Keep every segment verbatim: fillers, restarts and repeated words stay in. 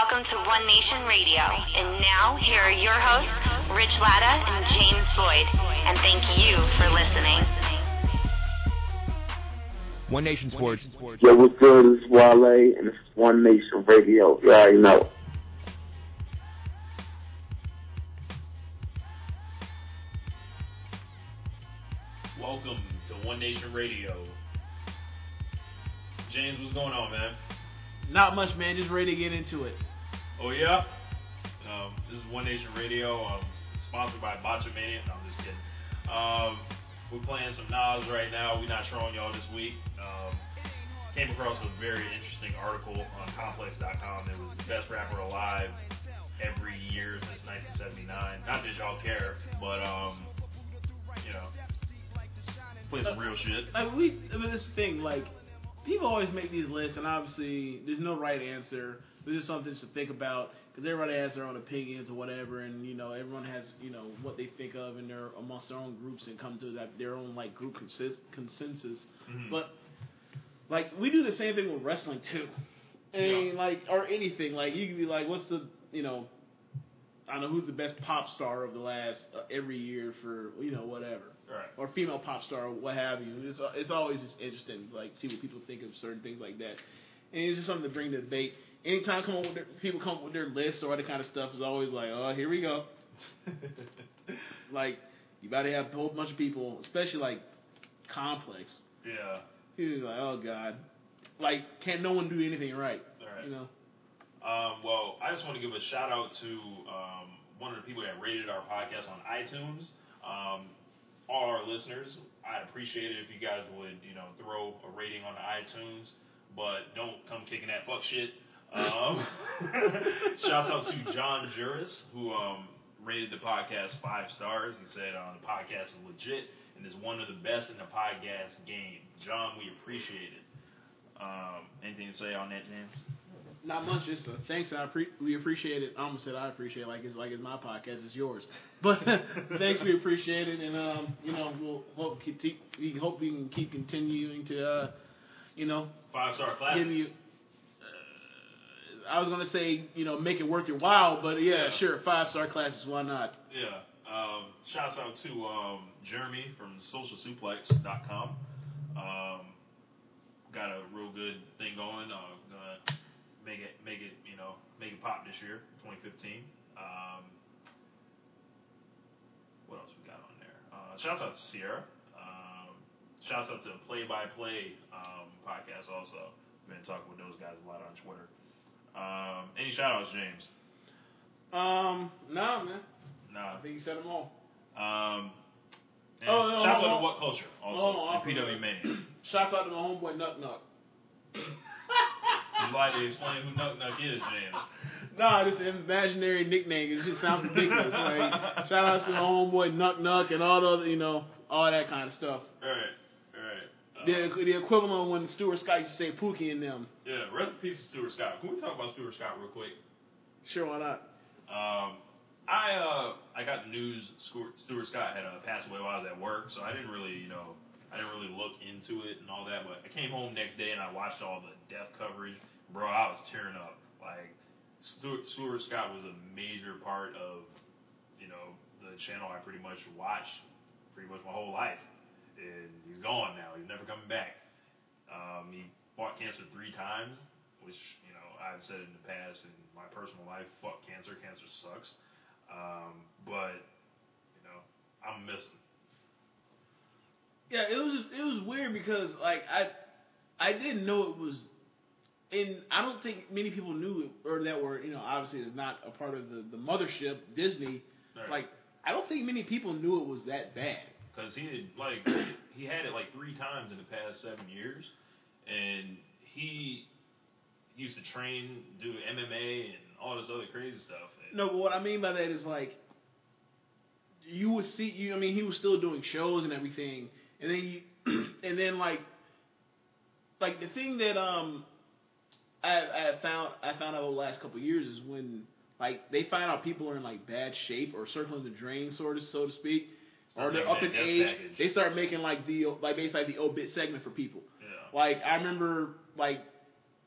welcome to One Nation Radio. And now, here are your hosts, Rich Latta and James Floyd. And thank you for listening. One Nation Sports. Yo, what's good? This is Wale, and this is One Nation Radio. You already know. Welcome to One Nation Radio. James, what's going on, man? Not much, man. Just ready to get into it. Oh, yeah? Um, this is One Nation Radio, um, sponsored by Botchamania. No, I'm just kidding. Um, we're playing some Nas right now. We're not showing y'all this week. Um, came across a very interesting article on Complex dot com. It was the best rapper alive every year since nineteen seventy-nine. Not that y'all care, but, um, you know, play some real shit. I mean, we, I mean, this thing, like, people always make these lists, and obviously there's no right answer. There's just something to think about, because everybody has their own opinions or whatever, and, you know, everyone has, you know, what they think of in their, amongst their own groups and come to that, their own, like, group consist, consensus. Mm-hmm. But, like, we do the same thing with wrestling, too. And, yeah. like, or anything. Like, you can be like, what's the, you know, I don't know, who's the best pop star of the last, uh, every year for, you know, whatever. Right. Or female pop star, or what have you. It's it's always just interesting, like, see what people think of certain things like that. And it's just something to bring to debate. Anytime come up with their, people come up with their lists or other kind of stuff, it's always like, oh, here we go. Like, you got to have a whole bunch of people, especially, like, Complex. Yeah. He's like, oh, God. Like, can't no one do anything right. Right. You know? Um, well, I just want to give a shout-out to um, one of the people that rated our podcast on iTunes. Um... All our listeners, I'd appreciate it if you guys would, you know, throw a rating on the iTunes, but don't come kicking that fuck shit. Um, shouts out to John Juris, who um, rated the podcast five stars. He said uh, the podcast is legit and is one of the best in the podcast game. John, we appreciate it. Um, anything to say on that, James? Not much. Just uh, thanks. I pre- we appreciate it. I almost said I appreciate it like it's like it's my podcast. It's yours. But thanks. We appreciate it, and um, you know, we'll hope keep, we hope we can keep continuing to, uh, you know, five star classics. Give you, uh, I was gonna say, you know, make it worth your while, but yeah, yeah. Sure, five star classes. Why not? Yeah. Um, shouts out to um, Jeremy from social suplex dot com. Um, got a real good thing going. Uh, gonna Make it, make it, you know, make it pop this year, twenty fifteen. Um, what else we got on there? Uh, shouts out to Sierra. Um, shouts out to Play by Play um, podcast also. We've been talking with those guys a lot on Twitter. Um, any shout outs, James? Um, no, man. Nah. I think you said them all. Um, oh, no, shouts no, out no. to What Culture also. Oh, and P W Mania. Shouts out to my homeboy Nuck Nuck. You'd like to explain who Nuck Nuck is, James? Nah, it's an imaginary nickname. It just sounds ridiculous. Like, shout out to my homeboy Nuck Nuck and all the other, you know, all that kind of stuff. Right, right. Uh, the the equivalent of when Stuart Scott used to say Pookie in them. Yeah, rest in peace to Stuart Scott. Can we talk about Stuart Scott real quick? Sure, why not? Um, I uh, I got the news Stuart Scott had uh, passed away while I was at work, so I didn't really, you know, I didn't really look into it and all that. But I came home next day and I watched all the death coverage. Bro, I was tearing up. Like, Stuart, Stuart Scott was a major part of, you know, the channel I pretty much watched pretty much my whole life. And he's gone now. He's never coming back. Um, he fought cancer three times, which, you know, I've said in the past in my personal life, fuck cancer. Cancer sucks. Um, but, you know, I'm missing. Yeah, it was it was weird because, like, I I didn't know it was. And I don't think many people knew it, or that were, you know, obviously not a part of the, the mothership, Disney. Right. Like, I don't think many people knew it was that bad. Because he had, like, he had it, like, three times in the past seven years. And he used to train, do M M A, and all this other crazy stuff. And no, but what I mean by that is, like, you would see, you. I mean, he was still doing shows and everything. And then, you, and then, like, like, the thing that, um... I, I found I found out over the last couple of years is when, like, they find out people are in, like, bad shape or circling the drain, sort of, so to speak, or they're up in age. Package. They start making, like, the like basically like the obit segment for people. Yeah. Like, I remember, like,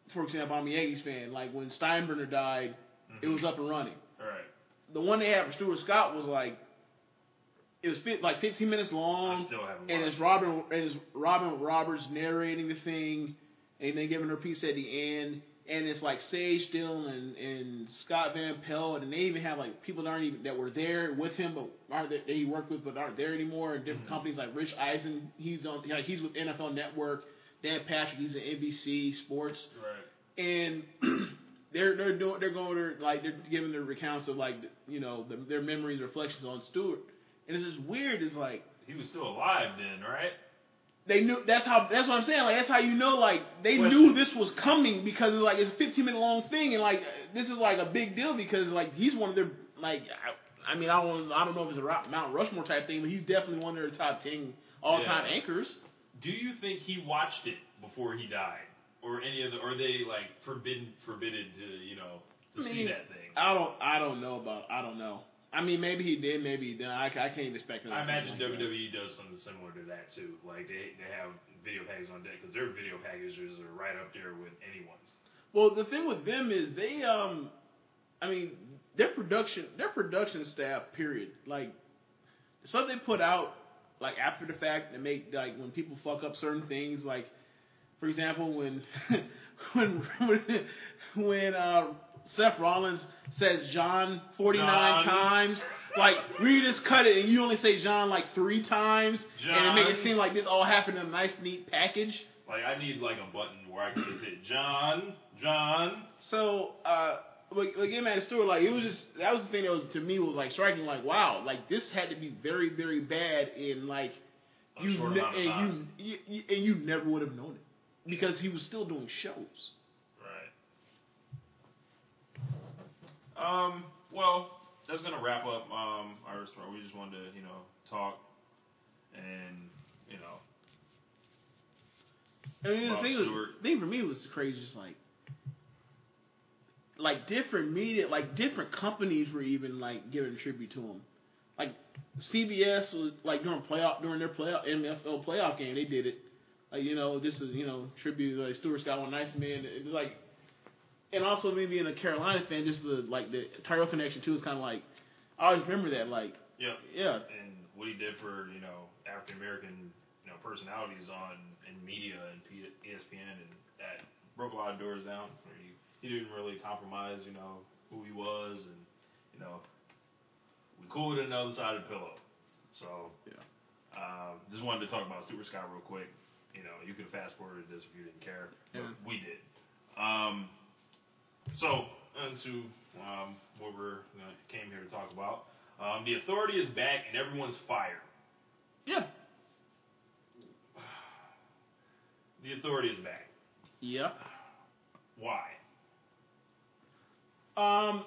for example, I'm a Yankees fan. Like when Steinbrenner died, mm-hmm. it was up and running. Right. The one they had for Stuart Scott was like, it was fit, like fifteen minutes long. I still haven't and watched it's Robin and it's Robin Roberts narrating the thing, and then giving her piece at the end. And it's like Sage Still and, and Scott Van Pelt, and they even have like people that aren't even that were there with him, but aren't that he worked with, but aren't there anymore. And different mm-hmm. companies like Rich Eisen, he's on like he's with N F L Network. Dan Patrick, he's at N B C Sports. Right. And they're they're doing they're going to like they're giving their recounts of like you know the, their memories, reflections on Stewart. And it's just weird. It's like he was still alive then, right? They knew that's how that's what I'm saying. Like that's how you know like they Question. knew this was coming because it's like it's a fifteen minute long thing and like this is like a big deal because like he's one of their like I, I mean I don't I don't know if it's a Mount Rushmore type thing, but he's definitely one of their top ten all time yeah. anchors. Do you think he watched it before he died, or any of the, or are they like forbidden forbidden to you know to I mean, see that thing? I don't I don't know about I don't know. I mean, maybe he did, maybe he didn't. I, I can't expect him. I imagine like W W E that. does something similar to that, too. Like, they they have video packages on deck, because their video packages are right up there with anyone's. Well, the thing with them is they, um, I mean, their production, their production staff, period. Like, stuff they put out, like, after the fact, to make, like, when people fuck up certain things, like, for example, when, when, when, when, uh, Seth Rollins says John forty-nine John. times. Like, we just cut it and you only say John like three times. John. And it make it seem like this all happened in a nice, neat package. Like, I need like a button where I can just hit John, John. So, uh, but, but getting back to Stewart, like, it was just, that was the thing that was, to me, was like striking, like, wow, like, this had to be very, very bad in like, a you, short ne- amount of and time. you, you, and you never would have known it. Because he was still doing shows. Um, well, that's going to wrap up um, our story. We just wanted to, you know, talk and, you know. I mean, the thing, was, thing for me was crazy, just like, like different media, like different companies were even like giving tribute to him. Like C B S was like during playoff, during their playoff N F L playoff game, they did it. Like, you know, this is, you know, tribute, like Stuart Scott, one nice man. It was like, and also me being a Carolina fan, just the like the Tyrell connection too is kind of like I always remember that like yeah yeah and what he did for you know African American you know personalities on in media and E S P N and that broke a lot of doors down. He, he didn't really compromise you know who he was and you know we cool with another side of the pillow. So yeah, um, just wanted to talk about Stuart Scott real quick. You know you could fast forward this if you didn't care, but yeah. we did. Um, So, into um, what we're uh, came here to talk about. Um, the Authority is back and everyone's fired. Yeah. The Authority is back. Yeah. Why? Um,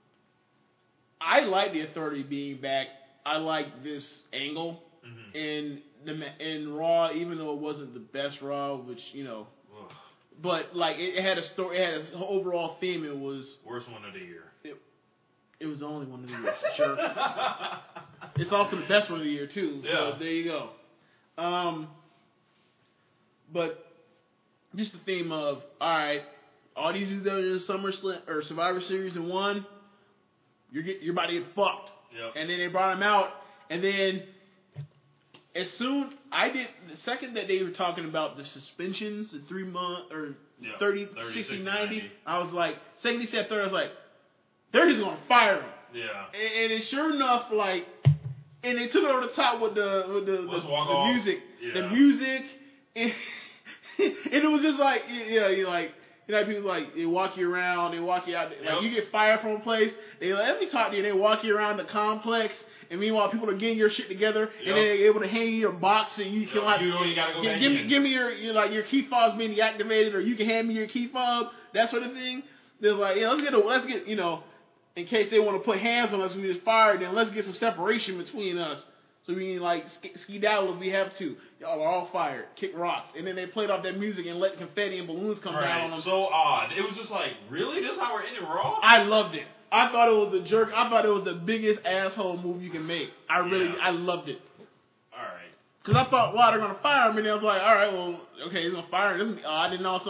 I like the Authority being back. I like this angle mm-hmm. in the in Raw, even though it wasn't the best Raw, which you know. Ugh. But like it, it had a story, it had an overall theme. It was worst one of the year. It, it was the only one of the year, sure. It's also the best one of the year too. So yeah. there you go. Um, but just the theme of all right, all these dudes that are in the Summer Slam or Survivor Series and won, you're get, you're about to get fucked. Yep. And then they brought him out, and then as soon I did the second that they were talking about the suspensions, the three month or yep. thirty, thirty, sixty, sixty, ninety, ninety, I was like, second he said thirty, I was like, they're just gonna fire him. Yeah. And, and it sure enough, like, and they took it over the top with the with the, the, the music, yeah. the music, and, and it was just like, yeah, you like. You know, people like they walk you around, they walk you out. Like yep. you get fired from a place, they like, let me talk to you. They walk you around the complex, and meanwhile people are getting your shit together, yep. and then they're able to hang you your box, and you yep. can like, you know you gotta go give, back give in. me, give me your, your like your key fob's being deactivated, or you can hand me your key fob, that sort of thing. They're like, yeah, let's get, a, let's get, you know, in case they want to put hands on us, we just fired, then let's get some separation between us. So we can like skedaddle if we have to. Y'all are all fired. Kick rocks. And then they played off that music and let confetti and balloons come right. down on them. So odd. It was just like, really? This is how we're ending Raw? I loved it. I thought it was the jerk. I thought it was the biggest asshole move you can make. I really, yeah. I loved it. All right. Because I thought, wow, they're going to fire him. And I was like, all right, well, okay, he's going to fire him. Uh, I didn't all of a sudden,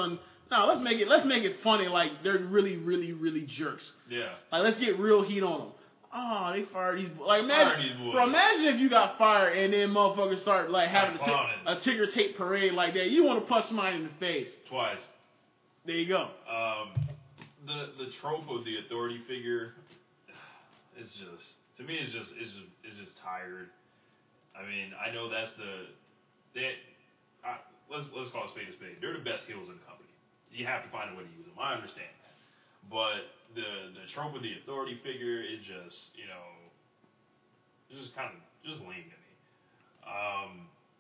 No, let's make it let's make it funny. Like they're really, really, really jerks. Yeah. Like let's get real heat on them. Oh, they fired these. Like imagine, these boys. bro, imagine if you got fired and then motherfuckers start like having a, clowning. t- a ticker tape parade like that. You want to punch somebody in the face. Twice. There you go. Um, the the trope of the authority figure, it's just to me it's just it's just it's just tired. I mean, I know that's the that I, let's let's call it spade a spade. They're the best heels in the company. You have to find a way to use them. I understand that, but the the trope of the authority figure is just you know just kind of just lame to me. Um,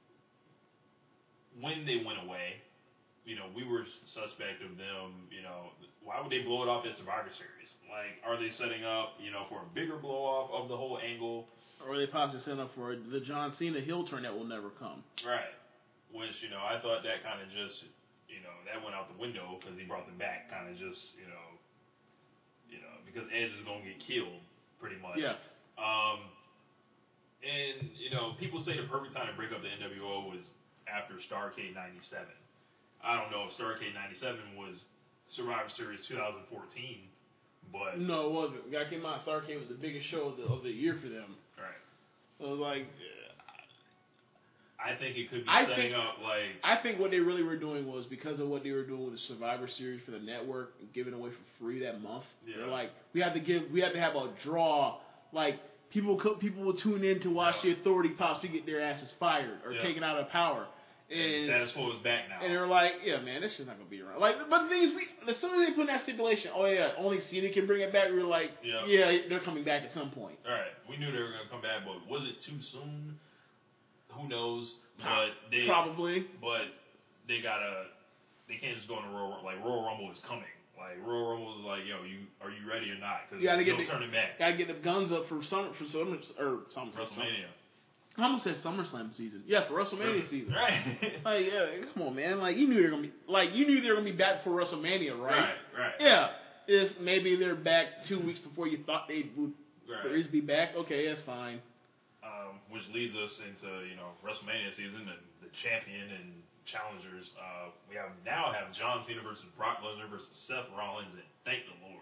when they went away. You know, we were suspect of them, you know, why would they blow it off at Survivor Series? Like, are they setting up, you know, for a bigger blow off of the whole angle? Or are they possibly setting up for the John Cena heel turn that will never come? Right. Which, you know, I thought that kind of just, you know, that went out the window because he brought them back kind of just, you know, you know, because Edge is going to get killed pretty much. Yeah. Um, and, you know, people say the perfect time to break up the N W O was after Starrcade ninety-seven. I don't know if Starrcade ninety-seven was Survivor Series twenty fourteen, but no, it wasn't. Guy came out. Starrcade was the biggest show of the, of the year for them. Right. So it was like, I think it could be I setting think, up like. I think what they really were doing was because of what they were doing with the Survivor Series for the network, and giving away for free that month. Yeah. They're like, we have to give, we have to have a draw. Like people, could, people will tune in to watch yeah. the authority possibly get their asses fired or yeah. taken out of power. And, and status quo is back now. And they're like, yeah, man, this shit's not gonna be around. Like, but the thing is, we as soon as they put in that stipulation, oh yeah, only Cena can bring it back. We were like, yeah, yeah they're coming back at some point. All right, we knew they were gonna come back, but was it too soon? Who knows? But they probably. But they gotta. They can't just go in the Royal like Royal Rumble is coming. Like Royal Rumble is like, yo, you are you ready or not? Because gotta get no the, turning back. Gotta get the guns up for summer for summer or something. WrestleMania. I almost said SummerSlam season. Yeah, for WrestleMania season. Right. Like, yeah, come on, man. Like, you knew they were gonna be like you knew they were gonna be back for WrestleMania, right? Right. Right. Yeah. Is maybe they're back two weeks before you thought they would right. be back. Okay, that's fine. Um, which leads us into you know WrestleMania season and the champion and challengers. Uh, we have now have John Cena versus Brock Lesnar versus Seth Rollins, and thank the Lord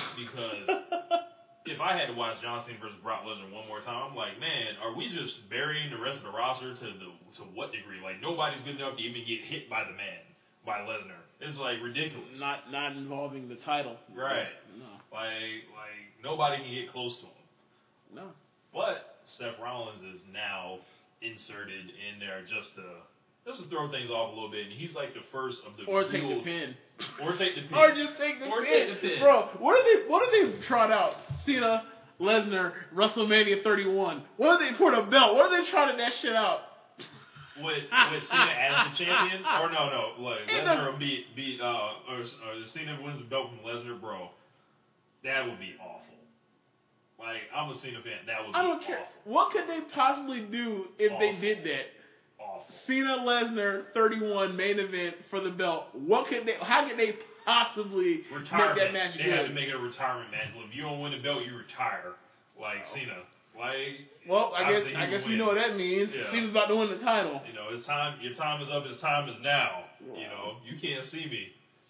because. If I had to watch John Cena versus Brock Lesnar one more time, I'm like, man, are we just burying the rest of the roster to the to what degree? Like nobody's good enough to even get hit by the man, by Lesnar. It's like ridiculous. Not not involving the title. Right. No. Like like nobody can get close to him. No. But Seth Rollins is now inserted in there just to just to throw things off a little bit, and he's like the first of the or real, take the pin. Or take the pin. Or just take the or pin. Take the pin. Bro, what are they what are they trot out? Cena, Lesnar, WrestleMania thirty-one. What are they for the belt? What are they trotting that shit out? With with Cena as the champion? Or no, no, look, Lesnar will beat beat uh or, or Cena wins the belt from Lesnar, bro. That would be awful. Like, I'm a Cena fan, that would be I don't awful. care. What could they possibly do if awful. they did that? Awful. Cena Lesnar thirty-one main event for the belt. What could they? How could they possibly retirement. make that match they good? They had to make it a retirement match. Well, if you don't win the belt, you retire, like oh. Cena. Like, well, I guess I guess win. we know what that means. Yeah. Cena's about to win the title. You know, it's time. Your time is up. His time is now. Wow. You know, you can't see me.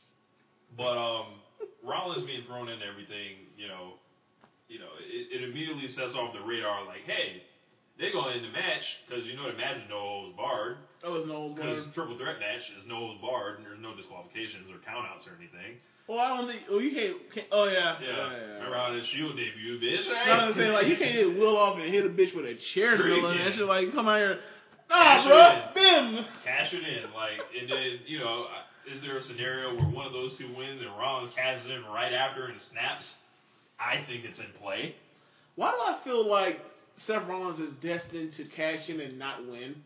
But um, Rollins being thrown in everything. You know, you know, it, it immediately sets off the radar. Like, hey. They're going in the match because you know the match is no holds barred. Oh, it's no holds barred. Because triple threat match is no holds barred and there's no disqualifications or countouts or anything. Well, I don't think. Oh, you can't. can't oh yeah. Yeah. Oh, yeah, yeah. Remember how the Shield debuted, bitch? Right? No, I'm saying like you can't just wheel off and hit a bitch with a chair in the middle of that shit. Like, come out here. Nah, Cash bro. Bim. Bim. Cash it in, like, and then you know, is there a scenario where one of those two wins and Rollins cashes in right after and snaps? I think it's in play. Why do I feel like Seth Rollins is destined to cash in and not win?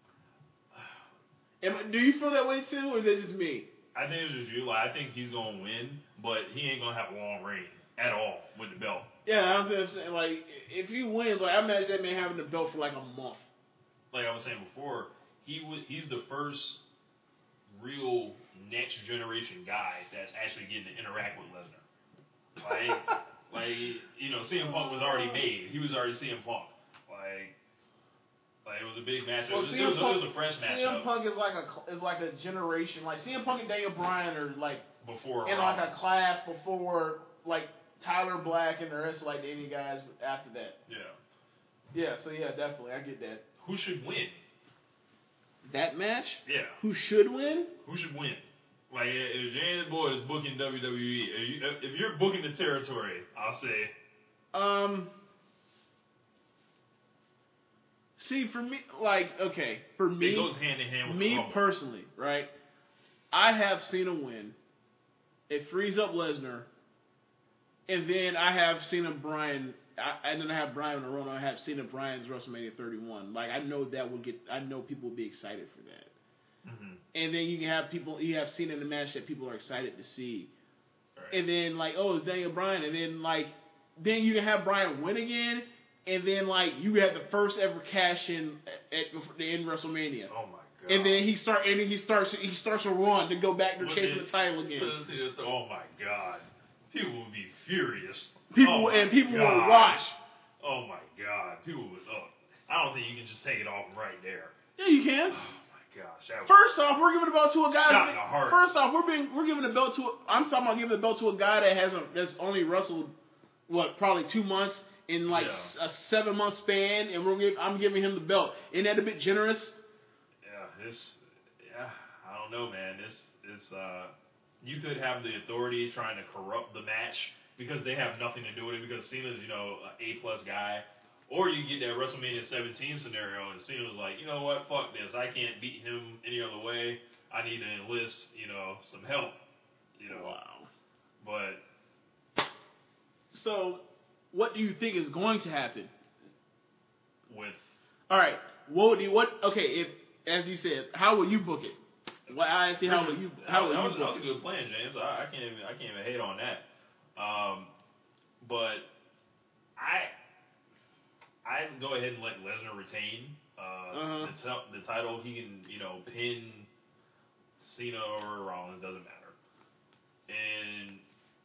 Am, do you feel that way too, or is that just me? I think it's just you. Like, I think he's gonna win, but he ain't gonna have a long reign at all with the belt. Yeah, I'm just saying, like, if he wins, like, I imagine that man having the belt for like a month. Like I was saying before, he w- he's the first real next generation guy that's actually getting to interact with Lesnar. Like. Like, you know, C M Punk was already made. He was already C M Punk. Like, Like it was a big match. Well, it, was, C M it, was, Punk, it was a fresh match. C M Punk is like a is like a generation. Like C M Punk and Daniel Bryan are like before in like a class before like Tyler Black and the rest of like the indie guys after that. Yeah. Yeah. So yeah, definitely, I get that. Who should win? That match? Yeah. Who should win? Who should win? Like if James Boyd is booking W W E, if, you, if you're booking the territory, I'll say. Um. See, for me, like, okay, for me, it goes hand in hand with me the personally, right? I have Cena win. It frees up Lesnar, and then I have Cena Bryan. I, and then I have Bryan in a row. I have Cena Bryan's WrestleMania thirty-one. Like I know that will get. I know people will be excited for that. Mm-hmm. And then you can have people. You have Cena in the match that people are excited to see. Right. And then like, oh, it's Daniel Bryan. And then like, then you can have Bryan win again. And then, like, you had the first ever cash in at, at in WrestleMania. Oh my god! And then he start and then he starts he starts a run to go back to But chasing then, the title again. To, to, to, oh my god! People would be furious. People oh and people god. will watch. Oh my god! People would. Oh, I don't think you can just take it off right there. Yeah, you can. Oh my gosh! That First off, we're giving the belt to a guy. Shot in the heart. First off, we're being we're giving the belt to. A, I'm talking about giving the belt to a guy that hasn't that's only wrestled what probably two months. In like yeah. a seven month span, and we're give, I'm giving him the belt. Isn't that a bit generous? Yeah, it's yeah. I don't know, man. It's it's uh, you could have the authority trying to corrupt the match because they have nothing to do with it because Cena's you know an A plus guy, or you get that WrestleMania seventeen scenario and Cena was like, you know what, fuck this, I can't beat him any other way. I need to enlist you know some help, you know. Wow. But so. What do you think is going to happen? With all right, what would you what? Okay, if as you said, how will you book it? Well, I see how will you how will that, you was, book that was it? a good plan, James. I, I can't even I can't even hate on that. Um, but I I go ahead and let Lesnar retain uh, uh-huh. the, t- the title. He can you know pin Cena or Rollins, doesn't matter, and.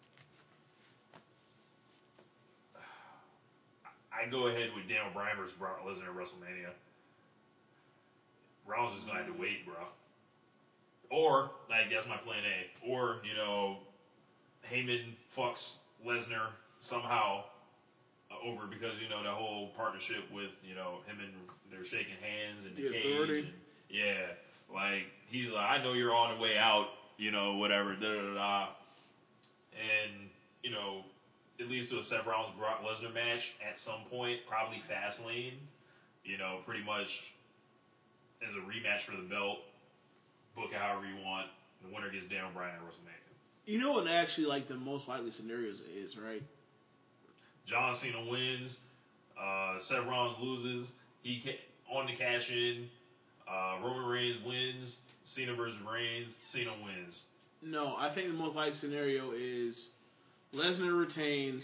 I go ahead with Daniel Bryan versus Brock Lesnar at WrestleMania. Rollins is gonna have to wait, bro. Or like that's my plan A. Or you know, Heyman fucks Lesnar somehow uh, over because you know the whole partnership with you know him and they're shaking hands in the, the cage. And, yeah, like he's like, I know you're on the way out, you know, whatever, da da da. And you know. It leads to a Seth Rollins Brock Lesnar match at some point, probably Fastlane. You know, pretty much as a rematch for the belt. Book it however you want. The winner gets Daniel Bryan at WrestleMania. You know what actually like the most likely scenarios is, right? John Cena wins. Uh, Seth Rollins loses. He can, on the cash in. Uh, Roman Reigns wins. Cena versus Reigns. Cena wins. No, I think the most likely scenario is. Lesnar retains.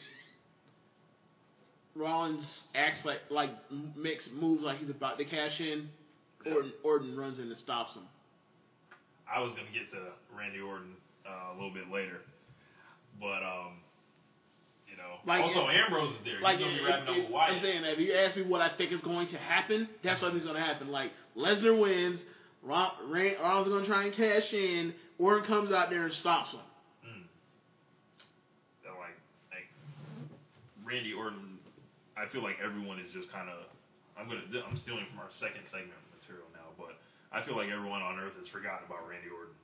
Rollins acts like like makes moves like he's about to cash in. Orton Orton runs in and stops him. I was gonna get to Randy Orton uh, a little bit later, but um, you know, like also it, Ambrose is there. Like he's gonna it, be wrapping it, up with Wyatt. I'm saying that if you ask me what I think is going to happen, that's what I think is going to happen. Like Lesnar wins, Rollins is going to try and cash in. Orton comes out there and stops him. Randy Orton, I feel like everyone is just kind of. I'm gonna. I'm stealing from our second segment material now, but I feel like everyone on Earth has forgotten about Randy Orton.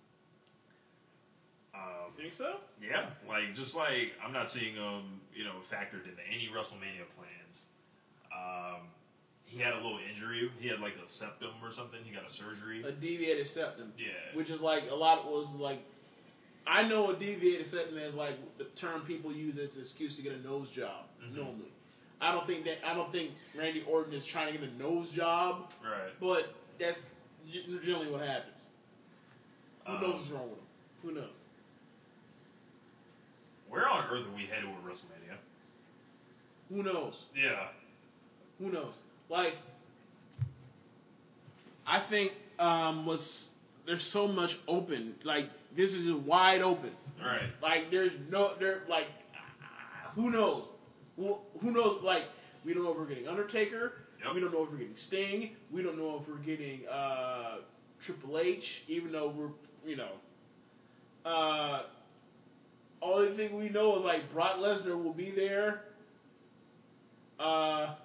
Um, Think so? Yeah, like just like I'm not seeing him, you know, factored into any WrestleMania plans. Um, he had a little injury. He had like a septum or something. He got a surgery. A deviated septum. Yeah. Which is like a lot was like. I know a deviated septum is like the term people use as an excuse to get a nose job. Mm-hmm. Normally, I don't think that I don't think Randy Orton is trying to get a nose job. Right. But that's generally what happens. Who um, knows what's wrong with him? Who knows? Where on earth are we headed with WrestleMania? Who knows? Yeah. Who knows? Like, I think um, was there's so much open. Like this is just wide open. Right. Like there's no there like who knows? Who, who knows? Like We don't know if we're getting Undertaker. Yep. We don't know if we're getting Sting. We don't know if we're getting uh, Triple H, even though we're, you know. Uh, only thing we know is, like, Brock Lesnar will be there. Uh,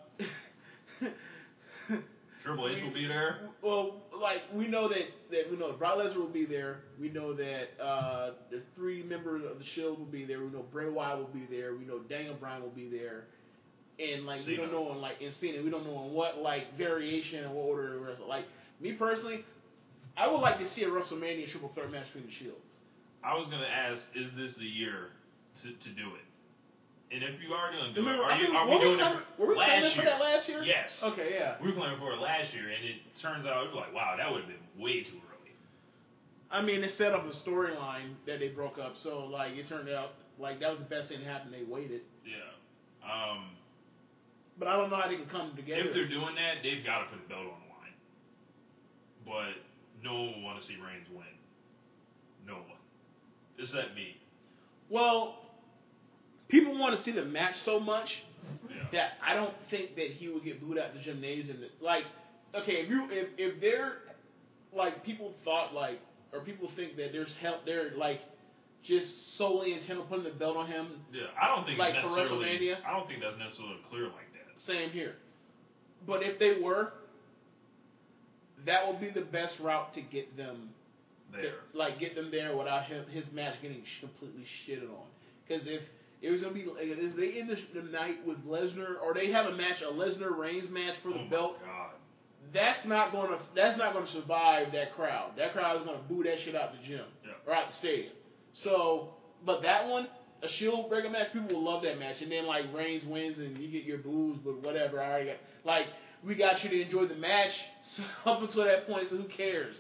Triple H will be there. Well, like, we know that, that we know that Brock Lesnar will be there. We know that uh, the three members of the Shield will be there. We know Bray Wyatt will be there. We know Daniel Bryan will be there. And, like, Cena. We don't know in, like, in Cena, we don't know in what, like, variation and what order it was. Like, me personally, I would like to see a WrestleMania triple threat match between the Shield. I was going to ask, is this the year to, to do it? And if you are going to do Remember, it, are, you, are we doing claiming, it were we last year? for that last year? Yes. Okay, yeah. We were claiming for it last year, and it turns out, it was like, wow, that would have been way too early. I mean, it set up a storyline that they broke up, so, like, it turned out, like, that was the best thing that happened. They waited. Yeah. Um... But I don't know how they can come together. If they're doing that, they've got to put the belt on the line. But no one will want to see Reigns win. No one. Is that me? Well, people want to see the match so much yeah. that I don't think that he would get booed out the gymnasium. Like, okay, if you if if they're like people thought like or people think that there's help, they're like just solely intent on putting the belt on him. Yeah, I don't think like it's for necessarily. WrestleMania. I don't think that's necessarily clear like that. Same here. But if they were, that would be the best route to get them there. To, like, get them there without him, his match getting sh- completely shitted on. Because if it was going to be, if they end the, the night with Lesnar, or they have a match, a Lesnar-Reigns match for the oh belt, my God. that's not going to that's not going to survive that crowd. That crowd is going to boo that shit out the gym, yeah. or out the stadium. So, but that one, a Shield breaker match, people will love that match. And then, like, Reigns wins and you get your boos, but whatever. I already got, like, we got you to enjoy the match so up until that point, so who cares?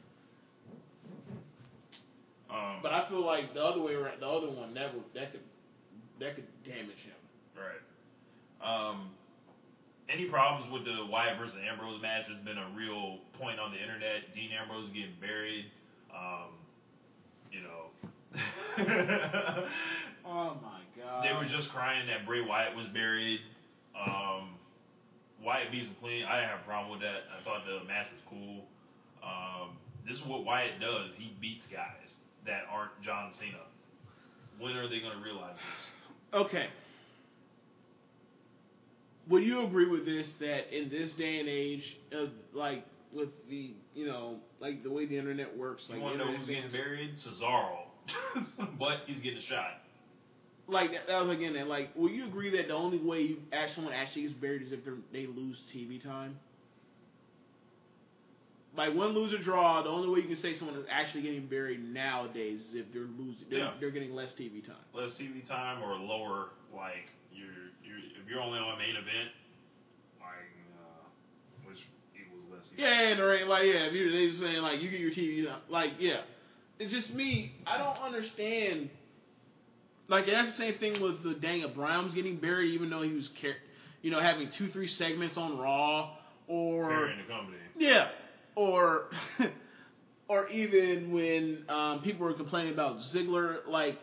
Um, but I feel like the other way around, the other one, that would that could that could damage him. Right. Um, any problems with the Wyatt versus Ambrose match? Has been a real point on the internet. Dean Ambrose getting buried. Um, you know. Oh my God! They were just crying that Bray Wyatt was buried. Um, Wyatt beats him clean. I didn't have a problem with that. I thought the match was cool. Um, this is what Wyatt does. He beats guys that aren't John Cena. When are they going to realize this? Okay. Would you agree with this? That in this day and age, of like with the you know like the way the internet works, like you want to know who's getting buried? Cesaro, but he's getting a shot. Like that, that was again that like, will you agree that the only way you actually someone actually gets buried is if they lose T V time? Like win, lose or draw, the only way you can say someone is actually getting buried nowadays is if they're losing, they're, yeah. they're getting less T V time. Less T V time or lower, like you're you're if you're only on main event, like uh, which equals less T V. Yeah, and right, like yeah, if you're they saying like you get your T V, like yeah, it's just me. I don't understand. Like, that's the same thing with the Daniel Bryan was getting buried, even though he was, you know, having two, three segments on Raw, or burying the company. Yeah, or or even when um, people were complaining about Ziggler, like,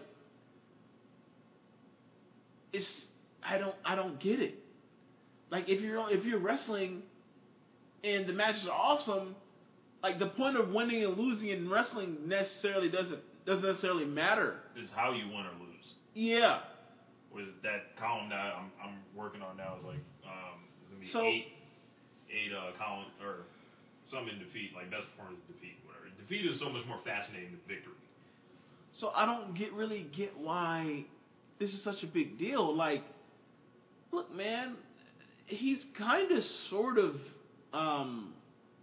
it's I don't I don't get it. Like, if you're if you're wrestling and the matches are awesome, like the point of winning and losing in wrestling necessarily doesn't doesn't necessarily matter. It's how you win or lose. Yeah. With that column that I'm I'm working on now is like um it's gonna be so, eight eight uh column or some in defeat, like best performance in defeat, whatever. Defeat is so much more fascinating than victory. So I don't get really get why this is such a big deal. Like, look, man, he's kind of sort of um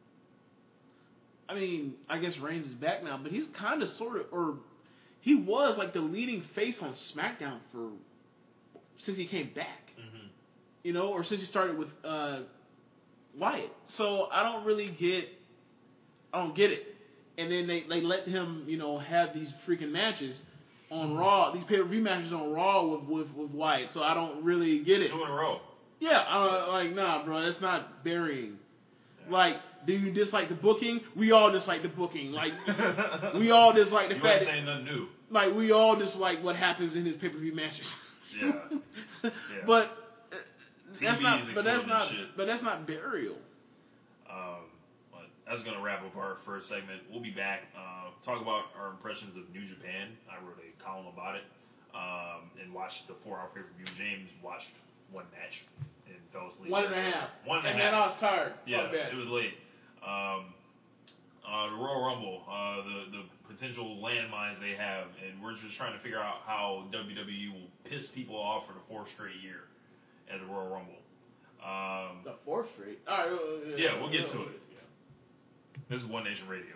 I mean, I guess Reigns is back now, but he's kind of sort of or he was like the leading face on SmackDown for since he came back, mm-hmm. you know, or since he started with uh, Wyatt. So I don't really get, I don't get it. And then they, they let him, you know, have these freaking matches on Raw, these pay-per-view matches on Raw with, with, with Wyatt. So I don't really get it. Two in a row. Yeah, uh, like nah, bro, that's not burying. Yeah. Like, do you dislike the booking? We all dislike the booking. Like, we all dislike the you fact ain't saying nothing new. Like, we all dislike what happens in his pay-per-view matches. Yeah. yeah. But, T that's Vs not, exploding but that's and not, shit. but that's not burial. Um, but that's gonna wrap up our first segment. We'll be back. Uh, talk about our impressions of New Japan. I wrote a column about it. Um, and watched the four-hour pay-per-view. James watched one match and fell asleep. One and a half. One and, and a half. then I was tired. Yeah, Fuck that. it was late. Um, uh, the Royal Rumble, uh, the the potential landmines they have, and we're just trying to figure out how W W E will piss people off for the fourth straight year at the Royal Rumble. Um, the fourth straight. All right. Uh, yeah, we'll get to it. This is One Nation Radio.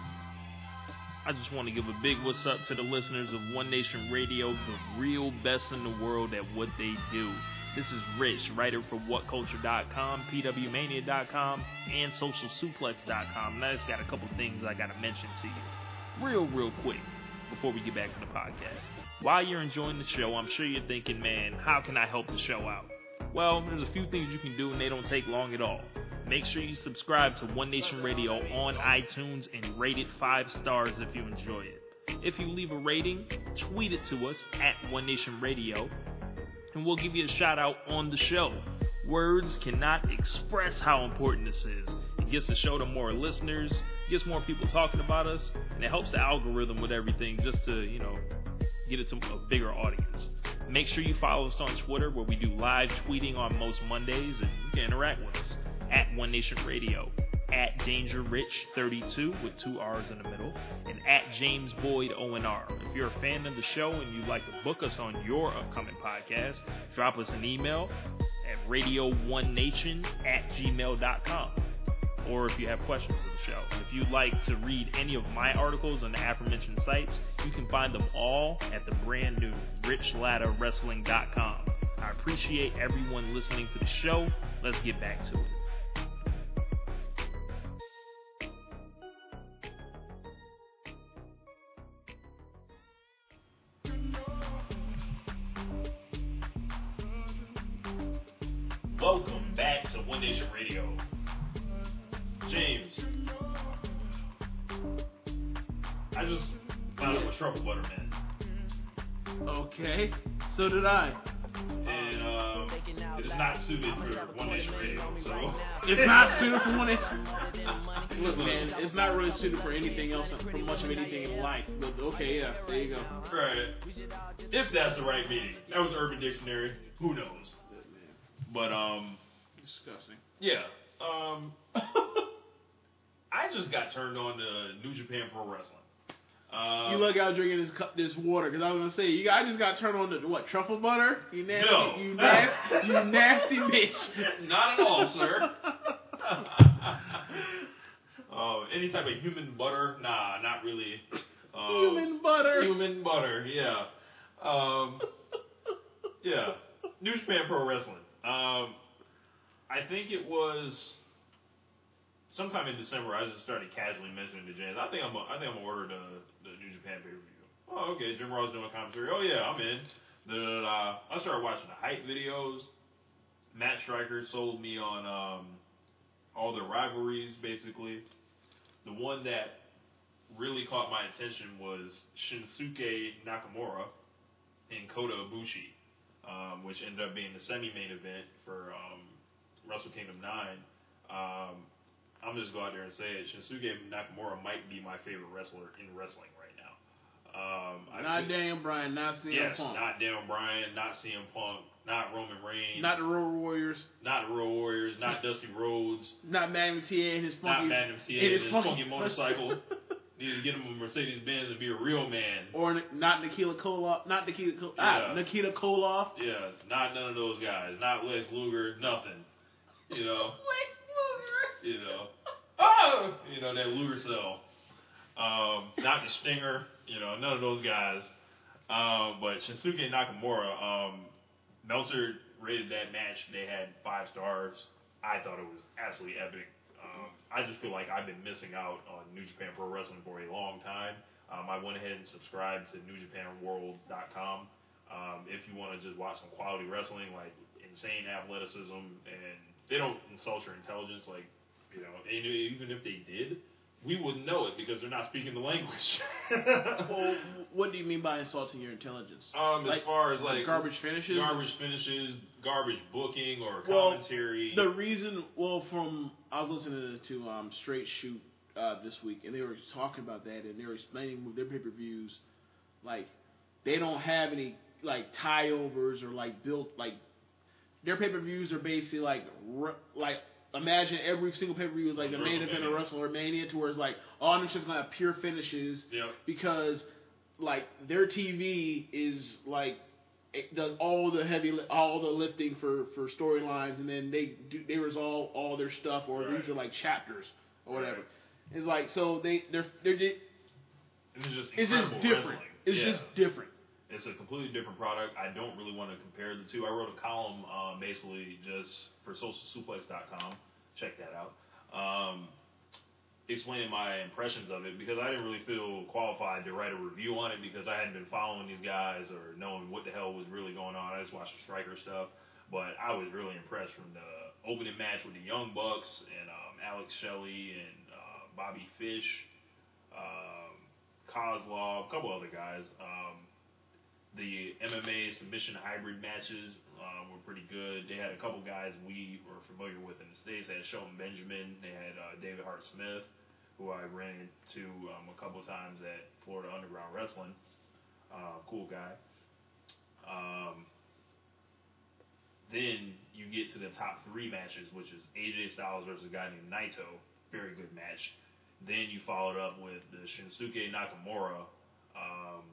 I just want to give a big what's up to the listeners of One Nation Radio, the real best in the world at what they do. This is Rich, writer for what culture dot com, P W mania dot com, and social suplex dot com. And I just got a couple things I got to mention to you. Real, real quick, before we get back to the podcast. While you're enjoying the show, I'm sure you're thinking, man, how can I help the show out? Well, there's a few things you can do, and they don't take long at all. Make sure you subscribe to One Nation Radio on iTunes and rate it five stars if you enjoy it. If you leave a rating, tweet it to us at One Nation Radio, and we'll give you a shout out on the show. Words cannot express how important this is. It gets the show to more listeners, gets more people talking about us, and it helps the algorithm with everything just to, you know, get it to a bigger audience. Make sure you follow us on Twitter, where we do live tweeting on most Mondays, and you can interact with us at One Nation Radio, at Danger Rich thirty-two with two R's in the middle, and at James Boyd O N R. If you're a fan of the show and you'd like to book us on your upcoming podcast, drop us an email at radio one nation at gmail dot com. Or if you have questions of the show. If you'd like to read any of my articles on the aforementioned sites, you can find them all at the brand new rich latta wrestling dot com. I appreciate everyone listening to the show. Let's get back to it. Welcome back to One Nation Radio. James, I just found out what truffle butter meant. Okay, so did I. And um, it is not suited for One Nation Radio, so it's not suited for One Nation. Look, man, it's not really suited for anything else, for much of anything in life. But okay, yeah, there you go. Right. If that's the right meaning. That was Urban Dictionary. Who knows? But um, disgusting. Yeah. Um, I just got turned on to New Japan Pro Wrestling. Um, you look out drinking this cup, this water, because I was gonna say, you I just got turned on to what, truffle butter? You nasty, no. you nasty, you nasty bitch. Not at all, sir. uh, any type of human butter? Nah, not really. Um, human butter. Human butter, yeah. Um, yeah. New Japan Pro Wrestling. Um, I think it was sometime in December. I just started casually mentioning to James. I think I'm. A, I think I'm gonna order the the New Japan pay per view. Oh, okay. Jim Ross doing commentary. Oh yeah, I'm in. Da, da, da. I started watching the hype videos. Matt Striker sold me on um, all the rivalries. Basically, the one that really caught my attention was Shinsuke Nakamura and Kota Ibushi. Um, which ended up being the semi-main event for um, Wrestle Kingdom nine. Um, I'm just go out there and say it. Shinsuke Nakamura might be my favorite wrestler in wrestling right now. Um, not I, Daniel Bryan, not C M yes, Punk. not Daniel Bryan, not C M Punk, not Roman Reigns. Not the Road Warriors. Not the Road Warriors, not Dusty Rhodes. Not Magnum T A and his funky, Not Magnum T A and his, his funky, funky motorcycle. Need to get him a Mercedes Benz and be a real man. Or not Nikita Koloff. Not Nikita Koloff. Ah, Yeah. Nikita Koloff. Yeah, not none of those guys. Not Lex Luger, nothing. You know. Lex Luger. You know. Oh! You know, that Luger cell. Um, not the Stinger. You know, none of those guys. Um, but Shinsuke Nakamura, um, Meltzer rated that match. They had five stars. I thought it was absolutely epic. Um, I just feel like I've been missing out on New Japan Pro Wrestling for a long time. Um, I went ahead and subscribed to New Japan World dot com. Um, if you want to just watch some quality wrestling, like insane athleticism, and they don't insult your intelligence, like, you know, even if they did, we wouldn't know it because they're not speaking the language. Well, what do you mean by insulting your intelligence? Um, like, as far as like garbage finishes, garbage finishes, garbage booking or well, commentary. The reason, well, from I was listening to um, Straight Shoot uh, this week, and they were talking about that, and they were explaining with their pay per views, like they don't have any like tie overs or like built like their pay per views are basically like like. Imagine every single pay-per-view is like the main event of WrestleMania, to where it's like all them just gonna have pure finishes yep. because like their T V is like it does all the heavy all the lifting for, for storylines, and then they do they resolve all their stuff, or right. these are like chapters or whatever. Right. It's like so they they're they're di- it's just it's just different. Wrestling. It's yeah. just different. It's a completely different product. I don't really want to compare the two. I wrote a column um, basically just for social suplex dot com. Check that out. Um, explaining my impressions of it because I didn't really feel qualified to write a review on it because I hadn't been following these guys or knowing what the hell was really going on. I just watched the Striker stuff. But I was really impressed from the opening match with the Young Bucks and um, Alex Shelley and uh, Bobby Fish, um, Kozlov, a couple other guys. Um, The M M A submission hybrid matches um, were pretty good. They had a couple guys we were familiar with in the States. They had Shelton Benjamin. They had uh, David Hart Smith, who I ran into um, a couple times at Florida Underground Wrestling. Uh, cool guy. Um, then you get to the top three matches, which is A J Styles versus a guy named Naito. Very good match. Then you followed up with the Shinsuke Nakamura Um,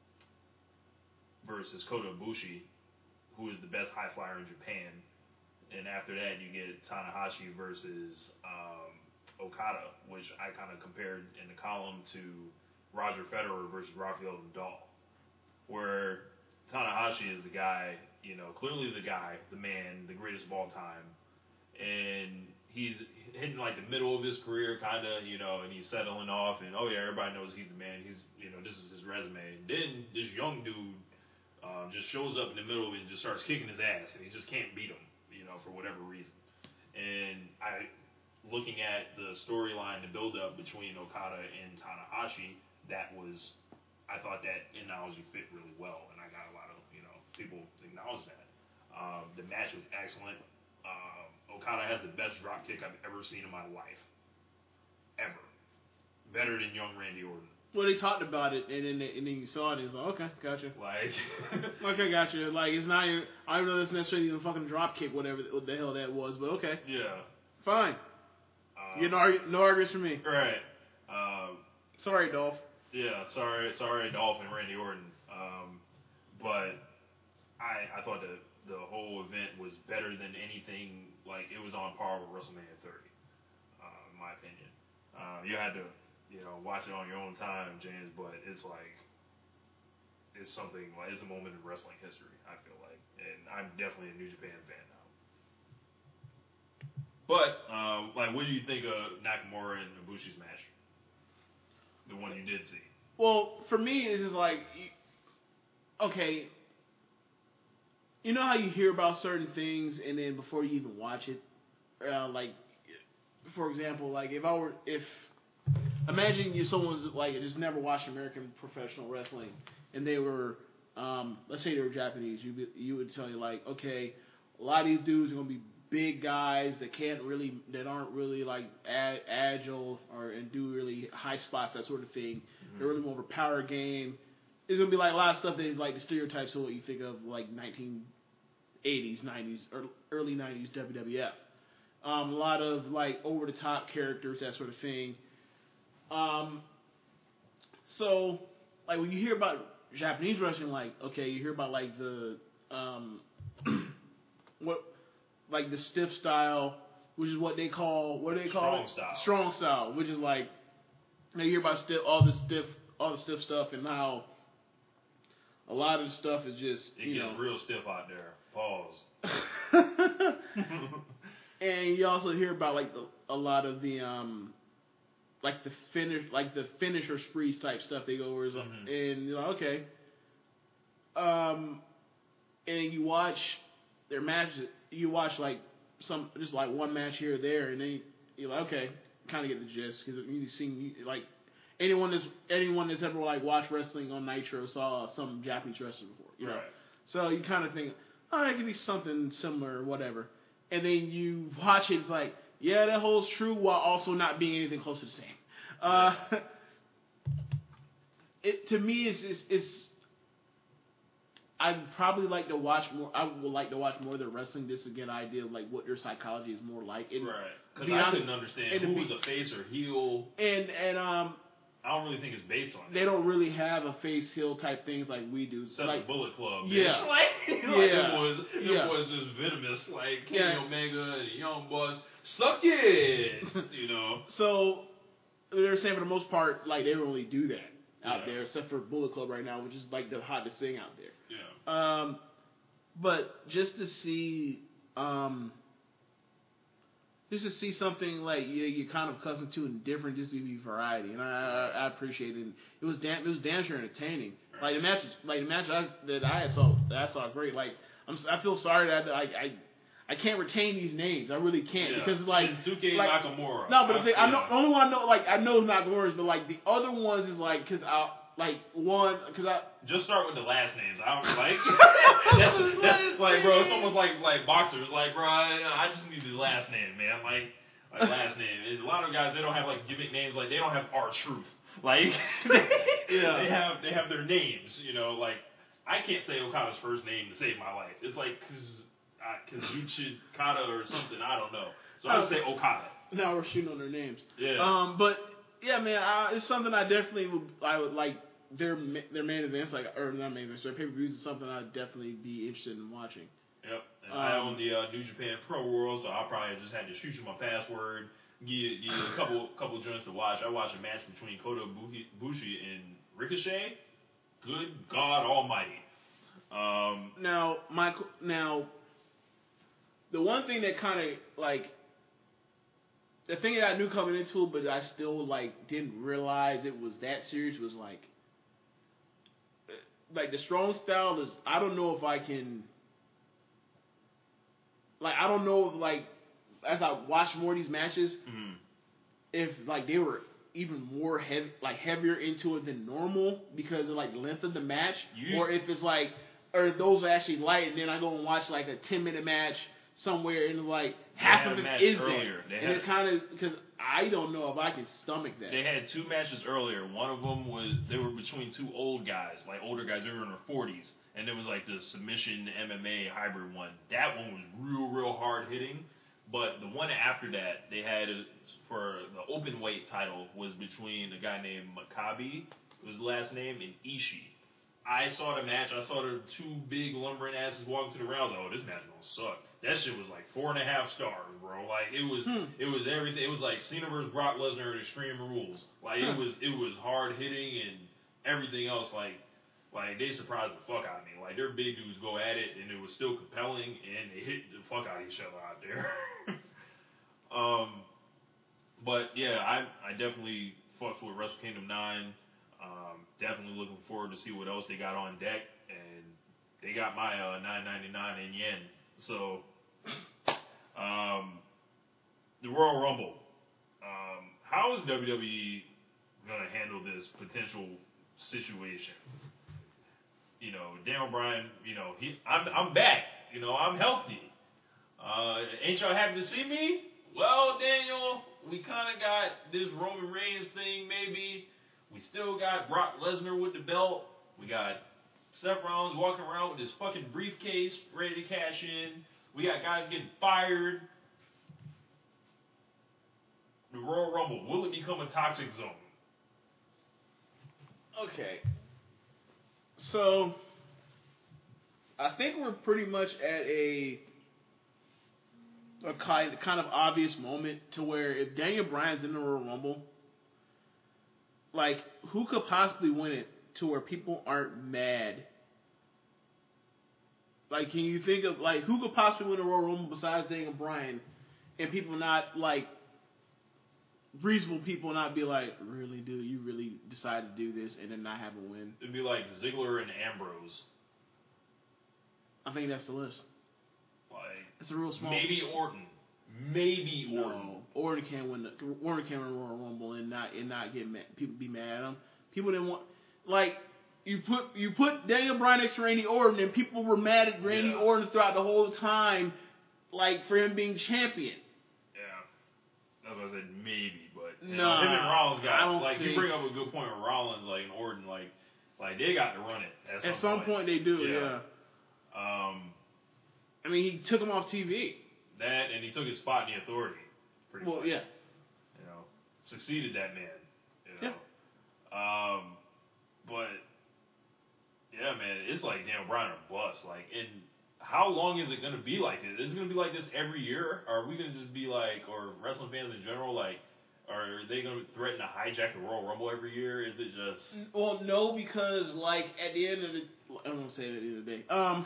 versus Kota Ibushi, who is the best high flyer in Japan. And after that, you get Tanahashi versus um, Okada, which I kind of compared in the column to Roger Federer versus Rafael Nadal, where Tanahashi is the guy, you know, clearly the guy, the man, the greatest of all time. And he's hitting like the middle of his career, kind of, you know, and he's settling off. And, oh, yeah, everybody knows he's the man. He's, you know, this is his resume. And then this young dude Um, just shows up in the middle of it and just starts kicking his ass, and he just can't beat him, you know, for whatever reason. And I, looking at the storyline, the build-up between Okada and Tanahashi, that was, I thought that analogy fit really well, and I got a lot of, you know, people acknowledge that. Um, the match was excellent. Um, Okada has the best drop kick I've ever seen in my life, ever. Better than young Randy Orton. Well, they talked about it, and then they, and then you saw it, and it's like, okay, gotcha. Like, okay, gotcha. Like, it's not even, I don't know if it's necessarily even a fucking drop kick, whatever the, what the hell that was, but okay. Yeah. Fine. Um, you get no, argu- no arguments from me. Right. Um, sorry, Dolph. Yeah, sorry, sorry, Dolph and Randy Orton. Um, but I, I thought the the whole event was better than anything. Like, it was on par with WrestleMania thirty, uh, in my opinion. Uh, you had to. You know, watch it on your own time, James, but it's like, it's something, like, it's a moment in wrestling history, I feel like. And I'm definitely a New Japan fan now. But, um, like, what do you think of Nakamura and Ibushi's match? The one you did see. Well, for me, it's just like, okay, you know how you hear about certain things, and then before you even watch it, uh, like, for example, like, if I were, if, imagine you someone's like just never watched American professional wrestling, and they were, um, let's say they were Japanese. You you would tell you like, okay, a lot of these dudes are gonna be big guys that can't really, that aren't really like ag- agile or and do really high spots, that sort of thing. Mm-hmm. They're really more of a power game. It's gonna be like a lot of stuff that is like the stereotypes of what you think of like nineteen eighties, nineties, or early nineties W W F. Um, a lot of like over the top characters, that sort of thing. Um, so, like, when you hear about Japanese wrestling, like, okay, you hear about, like, the, um, what, like, the stiff style, which is what they call, what do they call Strong it? style. Strong style, which is, like, you hear about stiff, all the stiff, all the stiff stuff, and how a lot of the stuff is just, it you gets know. real stiff out there. Pause. And you also hear about, like, the, a lot of the, um, like the finish, like the finisher sprees type stuff they go over, mm-hmm. and you're like, okay. Um, and you watch their matches. You watch like some, just like one match here or there, and then you're like, okay, kind of get the gist because you've seen like anyone that's anyone that's ever like watched wrestling on Nitro saw some Japanese wrestler before, you know. Right. So you kind of think, all right, it could be something similar or whatever, and then you watch it, it's like, yeah, that holds true while also not being anything close to the same. Uh, yeah. It to me is is is. I'd probably like to watch more. I would like to watch more of the wrestling just to get an idea of like what their psychology is more like. And right. Because I couldn't understand who was a face or heel. And and um, I don't really think it's based on. They that. don't really have a face heel type things like we do. Except like the Bullet Club. Yeah. Bitch. Like, yeah. like it was it yeah. was just venomous. Like Kenny yeah. Omega and Young Bucks, suck it. You know. So they're saying for the most part, like they don't really do that out yeah. there, except for Bullet Club right now, which is like the hottest thing out there. Yeah. Um, but just to see, um, just to see something like you, you're kind of accustomed to and different, just to give you variety, and I, I, I appreciate it. It was damn, it was damn sure entertaining. Like the match, like the match I, that I saw, that I saw great. Like I'm, I feel sorry that I, I, I can't retain these names. I really can't yeah. because like Shinsuke like, Nakamura. No, but the thing, yeah. I know the only one I know, like I know Nakamura's, but like the other ones is like because I. Like one, because I just start with the last names. I don't like that's, that's like, bro. It's almost like like boxers. Like, bro, I, I just need the last name, man. Like, like last name. And a lot of guys they don't have like gimmick names. Like they don't have R-Truth. Like, yeah, they have they have their names. You know, like I can't say Okada's first name to save my life. It's like cause Kazuchi Okada or something. I don't know. So I just say Okada. Now we're shooting on their names. Yeah. Um, but yeah, man, I, it's something I definitely would. I would like. Their their main events, like or not main events, their pay per views is something I'd definitely be interested in watching. Yep, and um, I own the uh, New Japan Pro World, so I probably just had to shoot you my password, give you, give you a couple couple joints to watch. I watched a match between Kota Ibushi and Ricochet. Good God Almighty! Um, now, Michael, now the one thing that kind of like the thing that I knew coming into it, but I still like didn't realize it was that serious was like, like the strong style is. I don't know if I can. Like I don't know if like as I watch more of these matches, mm-hmm. if like they were even more heavy, like heavier into it than normal because of like the length of the match, you, or if it's like, or those are actually light, and then I go and watch like a ten minute match somewhere and like half of it is earlier. there, and it kind of because I don't know if I can stomach that. They had two matches earlier. One of them was they were between two old guys, like older guys. They were in their forties, and it was like the submission M M A hybrid one. That one was real, real hard hitting. But the one after that, they had a, for the open weight title was between a guy named Maccabi, was the last name, and Ishii. I saw the match. I saw the two big lumbering asses walking to the round. Oh, this match gonna suck. That shit was like four and a half stars, bro. Like it was, hmm. it was everything. It was like Cena versus Brock Lesnar at Extreme Rules. Like it was, it was hard hitting and everything else. Like, like they surprised the fuck out of me. Like their big dudes go at it and it was still compelling and they hit the fuck out of each other out there. um, but yeah, I, I definitely fucked with Wrestle Kingdom nine. Um, definitely looking forward to see what else they got on deck, and they got my uh, nine ninety-nine in yen. So, um, the Royal Rumble. Um, how is W W E gonna handle this potential situation? You know, Daniel Bryan. You know, he, I'm, I'm back. You know, I'm healthy. Uh, ain't y'all happy to see me? Well, Daniel, we kind of got this Roman Reigns thing, maybe. We still got Brock Lesnar with the belt. We got Seth Rollins walking around with his fucking briefcase ready to cash in. We got guys getting fired. The Royal Rumble, will it become a toxic zone? Okay. So, I think we're pretty much at a a kind, kind of obvious moment to where if Daniel Bryan's in the Royal Rumble, like, who could possibly win it to where people aren't mad? Like, can you think of, like, who could possibly win the Royal Rumble besides Daniel Bryan and people not, like, reasonable people not be like, really, dude, you really decided to do this and then not have a win? It'd be like Ziggler and Ambrose. I think that's the list. Like, it's a real small. Maybe Orton. maybe No, Orton. Orton can't win. The, Orton can't win Royal Rumble and not and not get mad. People be mad at him. People didn't want like you put you put Daniel Bryan next to Randy Orton, and people were mad at Randy Yeah. Orton throughout the whole time, like for him being champion. Yeah, that's what I said. Maybe, but you Nah, know, him and Rollins I got don't like you think- bring up a good point with Rollins, like and Orton, like like they got to run it at some, At some point, they do. Yeah. yeah. Um, I mean, he took him off T V. that and he took his spot in the Authority. Pretty Well, much. yeah. You know, succeeded that man. You know. Yeah. Um, but yeah, man, it's like Daniel Bryan or bust. Like, and how long is it gonna be like this? Is it gonna be like this every year? Or are we gonna just be like, or wrestling fans in general, like, are they gonna threaten to hijack the Royal Rumble every year? Is it just? Well, no, because like at the end of the, I don't want to say it at the end of the day. Um,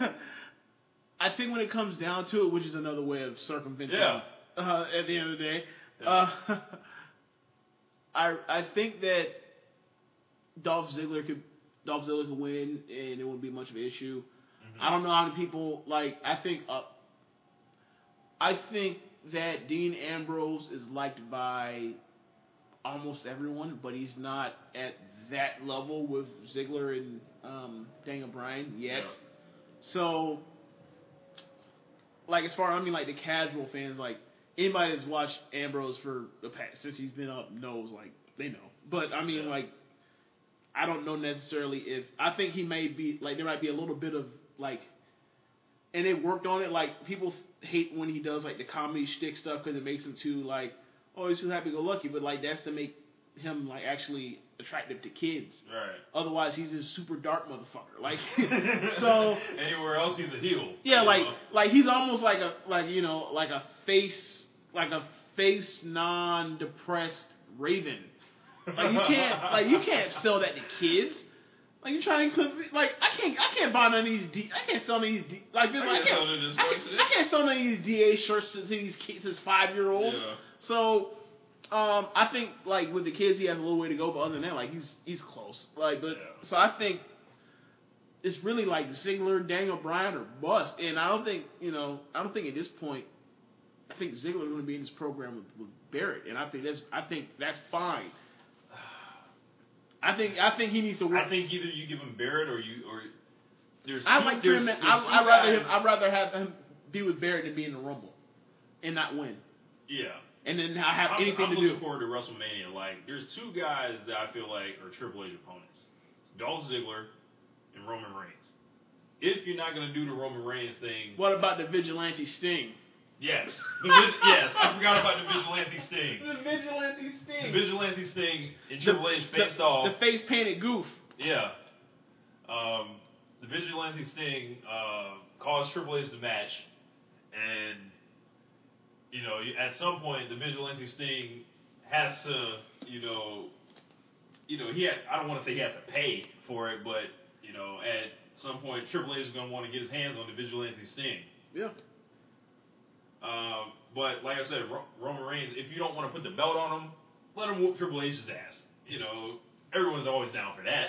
I think when it comes down to it, which is another way of circumventing. Yeah. Uh, at the end of the day, Yeah. uh, I I think that Dolph Ziggler could Dolph Ziggler could win, and it wouldn't be much of an issue. Mhm. I don't know how many people like. I think. Uh, I think that Dean Ambrose is liked by almost everyone, but he's not at that level with Ziggler and um, Daniel Bryan yet. Yeah. So, like, as far I mean, like the casual fans, like anybody that's watched Ambrose for the past since he's been up knows, like they know. But I mean, Yeah. like, I don't know necessarily if I think he may be like there might be a little bit of like, and they worked on it. Like people hate when he does like the comedy shtick stuff because it makes him too like, oh, he's too happy-go-lucky. But like that's to make him like actually attractive to kids. Right. Otherwise, he's a super dark motherfucker. Like so. Anywhere else, he's a heel. Yeah, you like know? like he's almost like a like you know like a face like a face non-depressed Raven. Like you can't like you can't sell that to kids. Like you're trying to like I can't I can't buy none of these D, I can't sell none of these D, like, I I, can't can't, sell none of this I, much can't, shit. I can't sell none of these D A shirts to these kids, his five year olds. Yeah. So um, I think like with the kids he has a little way to go, but other than that like he's he's close. Like but Yeah. so I think it's really like Ziggler, Daniel Bryan, or bust. And I don't think, you know, I don't think at this point, I think Ziggler's going to be in this program with, with Barrett, and I think that's, I think that's fine. I think, I think he needs to work. I think either you give him Barrett or you or there's. I two, like there's, him. there's I, two I'd rather guys- him. I'd rather have him be with Barrett than be in the Rumble, and not win, Yeah. and then not have I'm, anything I'm to looking do. forward to WrestleMania. Like, there's two guys that I feel like are Triple H opponents: Dolph Ziggler and Roman Reigns. If you're not going to do the Roman Reigns thing, What about the Vigilante Sting? yes, the vis- yes, I forgot about the Vigilante Sting. The Vigilante The Sting. Vigilante Sting and Triple H the, faced the, off. the face painted goof. Yeah. Um, the Vigilante Sting uh, caused Triple H to match, and you know, you- at some point, the Vigilante Sting has to, you know, you know, he had. I don't want to say he had to pay for it, but you know, at some point, Triple H is going to want to get his hands on the Vigilante Sting. Yeah. Um, but like I said, Ro- Roman Reigns, if you don't want to put the belt on him, let him whoop Triple H's ass. You know, everyone's always down for that.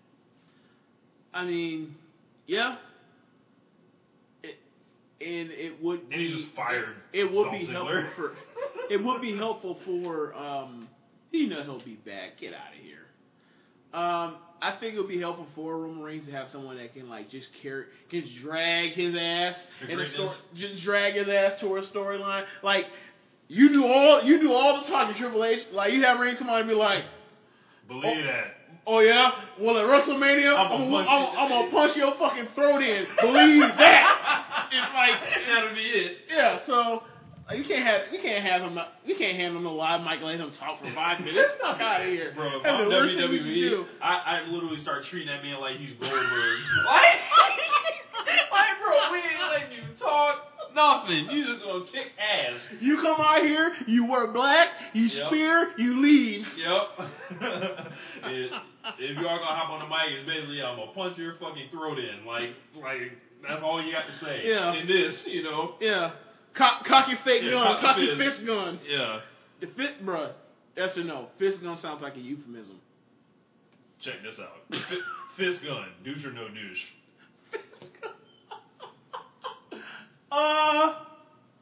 I mean, yeah. It, and it would. And he be- just fired It, it would Dolph be Ziggler. helpful for. It would be helpful for. Um, you know he'll be back. Get out of here. Um, I think it would be helpful for Roman Reigns to have someone that can like just carry, can just drag his ass To in a story, greatness. just drag his ass to a storyline. Like you do all, you do all the talking, Triple H. Like you have Reigns come on and be like, Believe Oh. that. "Oh yeah, well at WrestleMania, I'm I'm, gonna I'm, punch I'm, you. I'm gonna punch your fucking throat in. Believe that." It's like That'll be it. yeah, so uh, you can't have you can't have him you can't hand him a live mic and let him talk for five minutes. Fuck out of here, Bro, if That's I'm the worst thing we W can W do. E, I, I literally start treating that man like he's Goldberg. Like, like, bro, we ain't letting you talk. Nothing. You just gonna kick ass. You come out here, you wear black, you Yep. spear, you leave. Yep. if, if you are gonna hop on the mic, it's basically I'm gonna punch your fucking throat in. Like, like that's all you got to say. Yeah. In this, you know. Yeah, cock, cock your fake Yeah, gun, cock cock your your fist. fist gun. Yeah. The fit, bruh. Yes or no? Fist gun sounds like a euphemism. Check this out. F- fist gun, douche or no douche. Uh,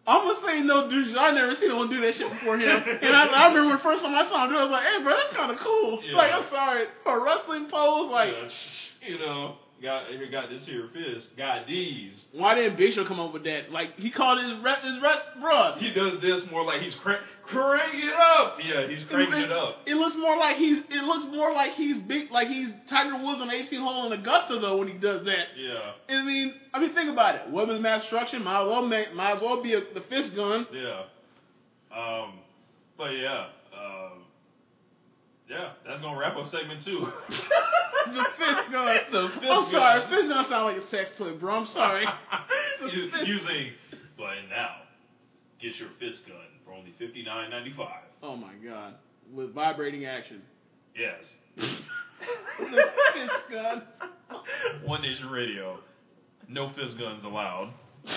I'm gonna say no, dude. I never seen anyone do that shit before him. And I, I remember the first time I saw him do it, I was like, hey, bro, that's kind of cool. Yeah. Like, I'm sorry. For a wrestling pose, like, Yeah. You know, got you got this here fist. Got these. why didn't Big Show come up with that? Like, he called his rep, his rep, bro. He does this more like he's crank, crank it up. Yeah, he's cranking it, it up. It looks more like he's. It looks more like he's big, like he's Tiger Woods on eighteen hole in Augusta though when he does that. Yeah. I mean, I mean, think about it. Women's mass destruction might as well make, might as well be a, the fist gun. Yeah. Um. But yeah. Um. Yeah, that's gonna wrap up segment two. The fist gun. The fist I'm gun. sorry, fist gun sound like a sex toy, bro. I'm sorry. U- Using, but now, get your fist gun for only fifty-nine ninety-five. Oh my god, with vibrating action. Yes. The fist gun. One Nation Radio. No fist guns allowed.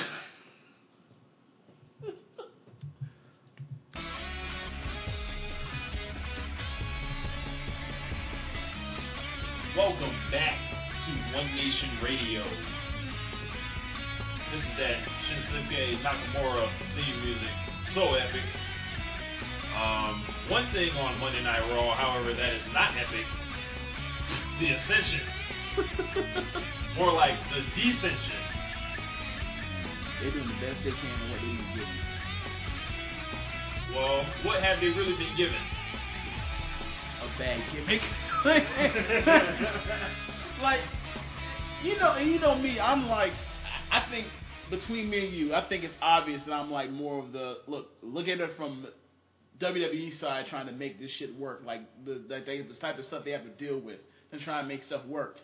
Welcome back to One Nation Radio. This is that Shinsuke Nakamura theme music. So epic. Um, one thing on Monday Night Raw, however, that is not epic. The Ascension. More like the Descension. They're doing the best they can with what they need to give you. Well, what have they really been given? A bad gimmick. Like, you know, and you know me, I'm like, I think between me and you, I think it's obvious that I'm like more of the look. Look at it from W W E side, trying to make this shit work. Like the like they, the type of stuff they have to deal with and try and make stuff work.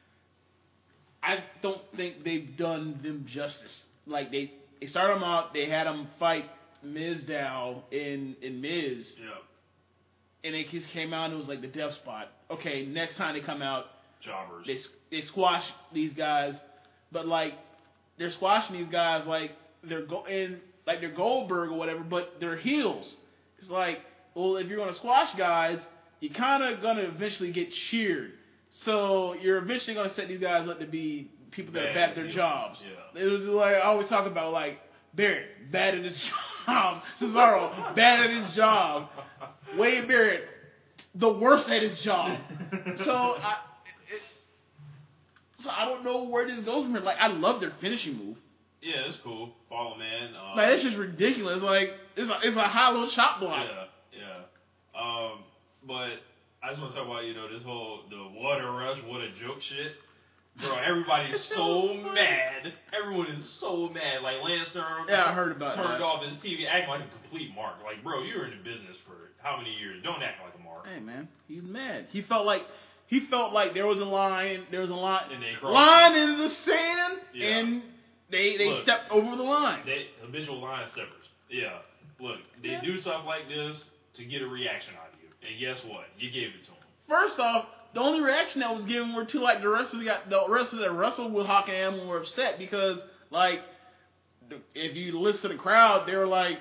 I don't think they've done them justice. Like they, they started them out, they had them fight Miz Dow in in Miz. Yeah. And they just came out and it was like the death spot. Okay, next time they come out, Jobbers. they they squash these guys, but like they're squashing these guys like they're go in like they're Goldberg or whatever, but they're heels. It's like, well, if you're gonna squash guys, you're kind of gonna eventually get cheered. So you're eventually gonna set these guys up to be people that are bad at their heels. jobs. Yeah. It was like I always talk about like Barrett bad at his job, Cesaro bad at his job. Wade Barrett, the worst at his job. So I, it, so I don't know where this goes from here. Like I love their finishing move. Yeah, it's cool. Follow man. Um, Like that's just ridiculous. Like it's a it's a hollow chop block. Yeah, yeah. Um, but I just want to talk about you know this whole the water rush, what a joke shit. Bro, everybody's so mad. Everyone is so mad. Like Lance Storm, Yeah, I heard about turned that. off his T V, acting like a complete mark. Like, bro, you were in the business for how many years? Don't act like a mark. Hey man, he's mad. He felt like he felt like there was a line, there was a line, And they crossed line it. in the sand, Yeah. and they they Look, stepped over the line. They habitual line steppers. Yeah. Look, they Yeah. do stuff like this to get a reaction out of you, and guess what? You gave it to them. First off, the only reaction that was given were two like the wrestlers got the wrestlers that wrestled with Hawk and Animal were upset because like if you listen to the crowd, they were like,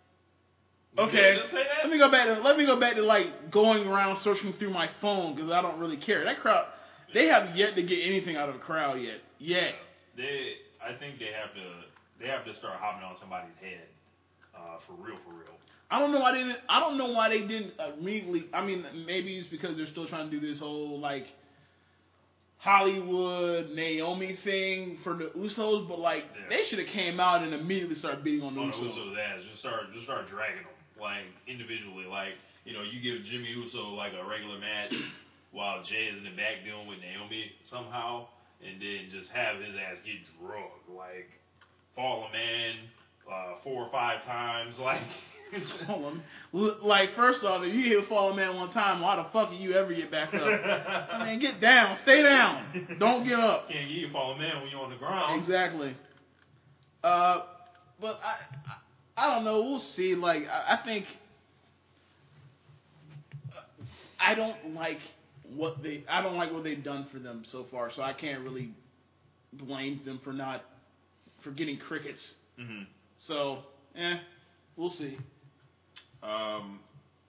okay, Just say that? let me go back to let me go back to like going around searching through my phone because I don't really care. That crowd, they have yet to get anything out of the crowd yet. Yet. They, I think they have to, they have to start hopping on somebody's head, uh, for real, for real. I don't know why they didn't. I don't know why they didn't immediately. I mean, maybe it's because they're still trying to do this whole like Hollywood Naomi thing for the Usos, but like Yeah. they should have came out and immediately started beating on the On the Usos. Usos' ass, just start, just start dragging them, like individually. Like, you know, you give Jimmy Uso like a regular match while Jay is in the back dealing with Naomi somehow, and then just have his ass get drugged, like fall a man uh, four or five times, like. Hold on. L- Like, first off, if you hit Fallen Man one time, why the fuck do you ever get back up? I mean, get down. Stay down. Don't get up. Can't give you a fallen man when you're on the ground. Exactly. Uh, but I, I, I don't know. We'll see. Like, I, I think I don't like what they. I don't like what they've done for them so far. So I can't really blame them for not for getting crickets. Mm-hmm. So, eh, we'll see. Um,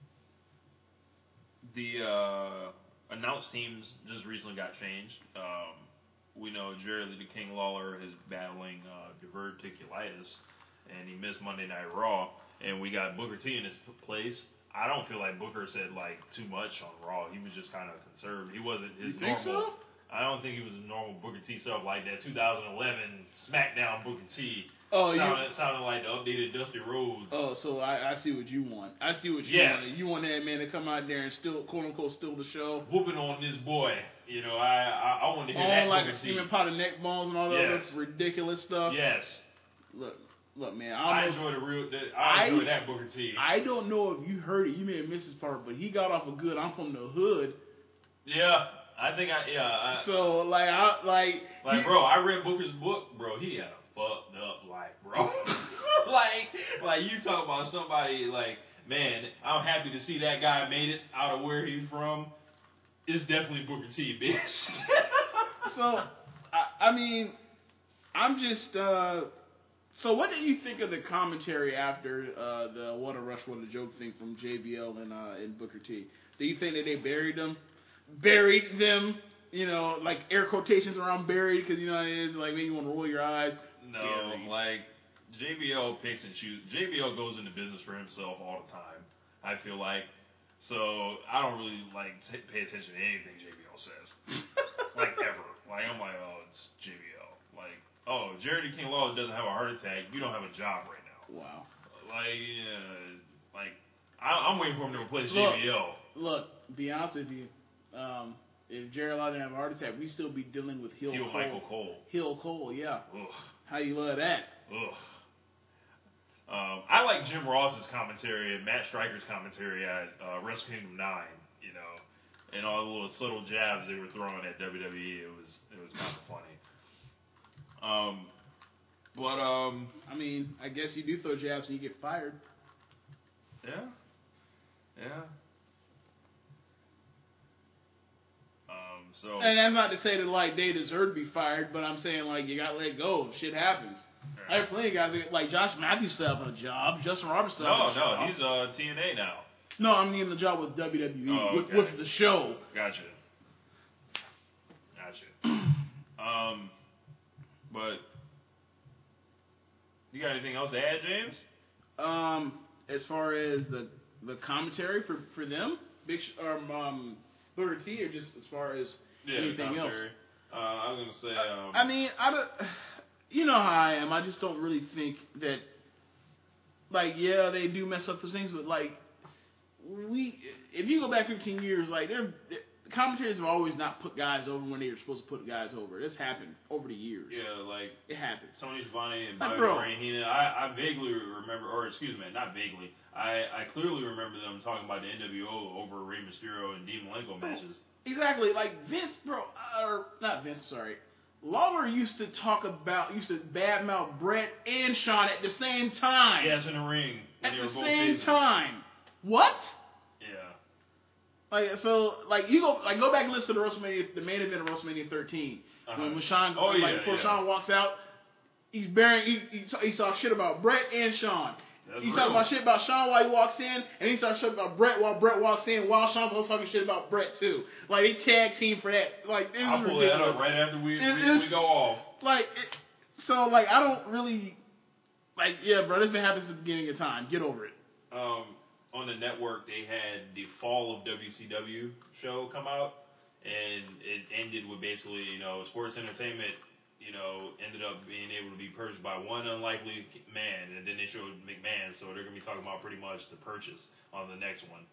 the uh, announced teams just recently got changed. Um, we know Jerry the King Lawler is battling uh, diverticulitis, and he missed Monday Night Raw, and we got Booker T in his place. I don't feel like Booker said like too much on Raw. He was just kind of conservative. He wasn't his you think normal. So? I don't think he was a normal Booker T self like that. twenty eleven SmackDown Booker T. Oh, sounded, you sounded like the updated Dusty Rhodes. Oh, so I, I see what you want. I see what you Yes. want. You want that man to come out there and still, quote unquote, steal the show. Whooping on this boy. You know, I I, I wanted to hear On that like Booker a T. steaming pot of neck bones and all that Yes. other ridiculous stuff. Yes. Look, look, man. I I, don't know, enjoy the real. The, I I- enjoy that Booker T. I don't know if you heard it. You may have missed this part, but he got off a good. I'm from the hood. yeah, I think I yeah. I, So like, I like, like, he- bro, I read Booker's book, bro. He had a fucked up life, bro. like, like you talk about somebody like, man, I'm happy to see that guy made it out of where he's from. It's definitely Booker T, bitch. So, I, I mean, I'm just. Uh, so, what did you think of the commentary after uh, the "What a Rush, What a Joke" thing from J B L and uh, and Booker T? Do you think that they buried them? Buried them? You know, like air quotations around buried, because you know what it is. Like maybe you want to roll your eyes. No, Buried. like J B L picks and chooses. J B L goes into business for himself all the time. I feel like, so I don't really like t- pay attention to anything J B L says, like ever. Like I'm like, oh, it's J B L. Like, oh, Jerry King Lawler doesn't have a heart attack. You don't have a job right now. Wow. Like, yeah, like I, I'm waiting for him to replace Look. J B L. Look, be honest with you. Um, if Jerry Law didn't have a heart attack, we'd still be dealing with Hill Heel Cole. Michael Cole. Hill Cole, yeah. Ugh. How you love that? Ugh. Um, I like Jim Ross's commentary and Matt Stryker's commentary at uh, Wrestle Kingdom nine, you know, and all the little subtle jabs they were throwing at W W E. It was it was kind of funny. Um, but um, I mean, I guess you do throw jabs and you get fired. yeah, yeah. Um, so And that's not to say that like they deserve to be fired, but I'm saying like you gotta let go. Shit happens. I have plenty of guys that, like Josh Matthews still having a job. Justin Roberts still no, having a no, job. he's uh, T N A now. No, I'm meaning the job with W W E Oh, with, okay. with the show. Gotcha. Gotcha. um, but you got anything else to add, James? Um, as far as the the commentary for, for them, Big Sh- um, um Booker T, or just as far as Yeah, the anything else. commentary. Uh, I was gonna say. Um, I mean, I don't. You know how I am. I just don't really think that. Like, yeah, they do mess up those things, but like, we. If you go back fifteen years, like, they're, they're commentators have always not put guys over when they were supposed to put guys over. This happened over the years. yeah, like It happened. Tony Schiavone and Like, Bobby bro. Brain Heenan. I, I vaguely remember, or excuse me, not vaguely. I, I clearly remember them talking about the N W O over Rey Mysterio and Dean Malenko matches. Exactly. Like Vince, bro, or not Vince. Sorry. Lawler used to talk about, used to badmouth Brett and Shawn at the same time. Yes, in the ring. when At they were the both same faces. time. What? Yeah. Like so, like you go, like go back and listen to the WrestleMania, the main event of WrestleMania thirteen, Uh-huh. when, when Shawn, Oh, like yeah, before yeah. Shawn walks out, he's bearing, he, he, he saw shit about Brett and Shawn. That's He's real. talking about shit about Shawn while he walks in, and he starts shit about Brett while Brett walks in, while Shawn's also talking shit about Brett too. Like they tag team for that. Like this I'll is pull that ridiculous. up right after we, It's- we, it's- we go off. Like, it, so like I don't really, like yeah, bro. This been happening since the beginning of time. Get over it. Um, on the network, they had the Fall of W C W show come out, and it ended with basically, you know, sports entertainment, you know, ended up being able to be purchased by one unlikely man, and then they showed McMahon, so they're going to be talking about pretty much the purchase on the next one.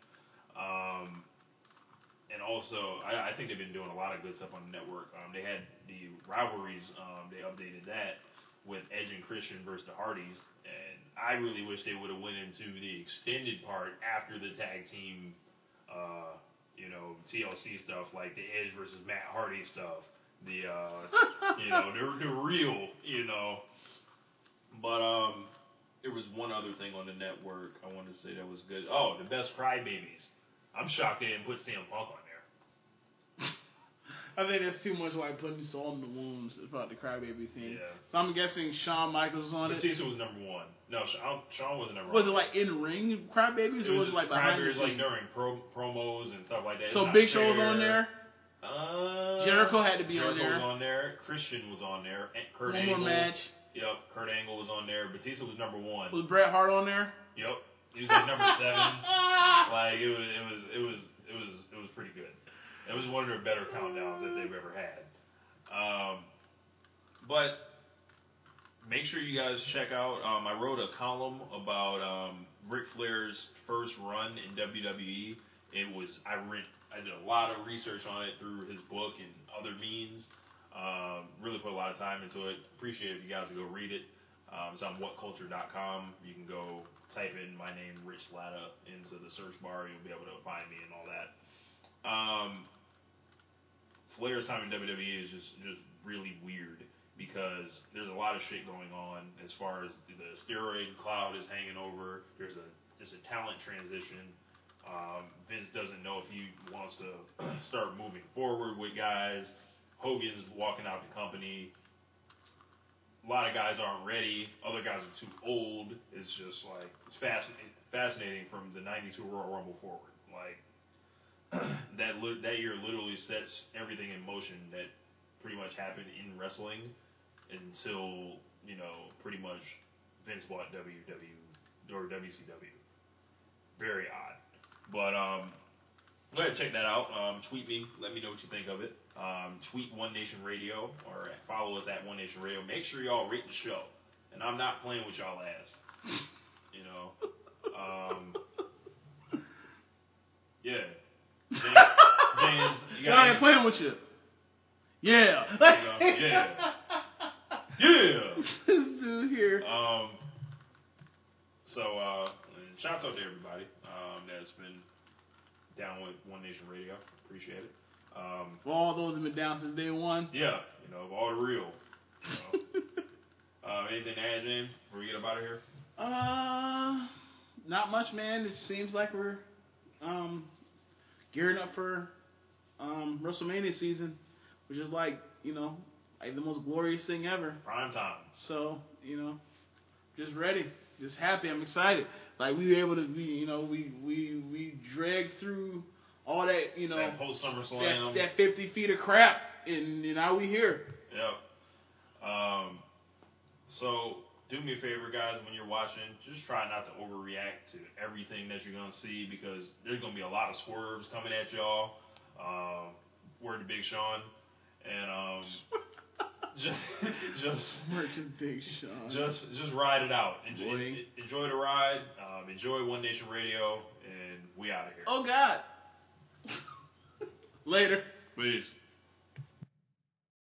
Um, and also, I, I think they've been doing a lot of good stuff on the network. Um, they had the rivalries, um, they updated that with Edge and Christian versus the Hardys, and I really wish they would have went into the extended part after the tag team, uh, you know, T L C stuff, like the Edge versus Matt Hardy stuff, the, uh, you know, the, the real, you know. But um, there was one other thing on the network I wanted to say that was good. Oh, the Best Crybabies. I'm shocked they didn't put C M Punk on there. I think that's too much like putting salt in the wounds about the crybaby thing. Yeah. So I'm guessing Shawn Michaels was on it. Batista was number one. No, Shawn, Shawn wasn't number Was it one. like in ring crybabies, It or was, was it like behind the Crybabies, like scenes? during pro, promos and stuff like that. So It's Big not Show was fair. on there. Uh, Jericho had to be on Jericho there. was on there. Christian was on there. And Kurt One Angle. more match. Yep. Kurt Angle was on there. Batista was number one. Was Bret Hart on there? Yep. He was like number seven. Like it was, it was, it was, it was, it was pretty good. It was one of their better countdowns that they've ever had. Um, but make sure you guys check out. Um, I wrote a column about um, Ric Flair's first run in W W E. It was I read I did a lot of research on it through his book and other means. Um, really put a lot of time into it. Appreciate it if you guys would go read it. Um, it's on what culture dot com. You can go type in my name, Rich Latta, into the search bar. You'll be able to find me and all that. Um, Flair's time in W W E is just, just really weird because there's a lot of shit going on as far as the steroid cloud is hanging over. There's a it's a talent transition. Um, Vince doesn't know if he wants to start moving forward with guys. Hogan's walking out the company. A lot of guys aren't ready. Other guys are too old. It's just like it's fascinating, fascinating from the ninety-two Royal Rumble forward. Like that li- that year literally sets everything in motion that pretty much happened in wrestling until you know pretty much Vince bought W W or W C W. Very odd, but um, go ahead and check that out. Um, tweet me. Let me know what you think of it. Um, tweet One Nation Radio or follow us at One Nation Radio. Make sure y'all rate the show. And I'm not playing with y'all ass. You know. Um, yeah. James, James you got I ain't playing with you. Yeah. You know, yeah. Yeah. This dude here. Um. So, uh, shouts out to everybody um, that's been down with One Nation Radio. Appreciate it. Um, For all those that have been down since day one. Yeah, you know, all the real. You know. uh, anything to add, James, before we get up out of here? Uh, not much, man. It seems like we're um, gearing up for um, WrestleMania season, which is like, you know, like the most glorious thing ever. Prime time. So, you know, just ready, just happy. I'm excited. Like we were able to be, you know, we we we dragged through all that, you know, that post SummerSlam, that, that fifty feet of crap, and, and now we here. Yep. Um. So do me a favor, guys, when you're watching, just try not to overreact to everything that you're gonna see because there's gonna be a lot of swerves coming at y'all. Um, word to Big Sean, and um, just just word to Big Sean. Just just ride it out. Enjoy, enjoy the ride. Um, enjoy One Nation Radio, and we out of here. Oh God. Later. Peace.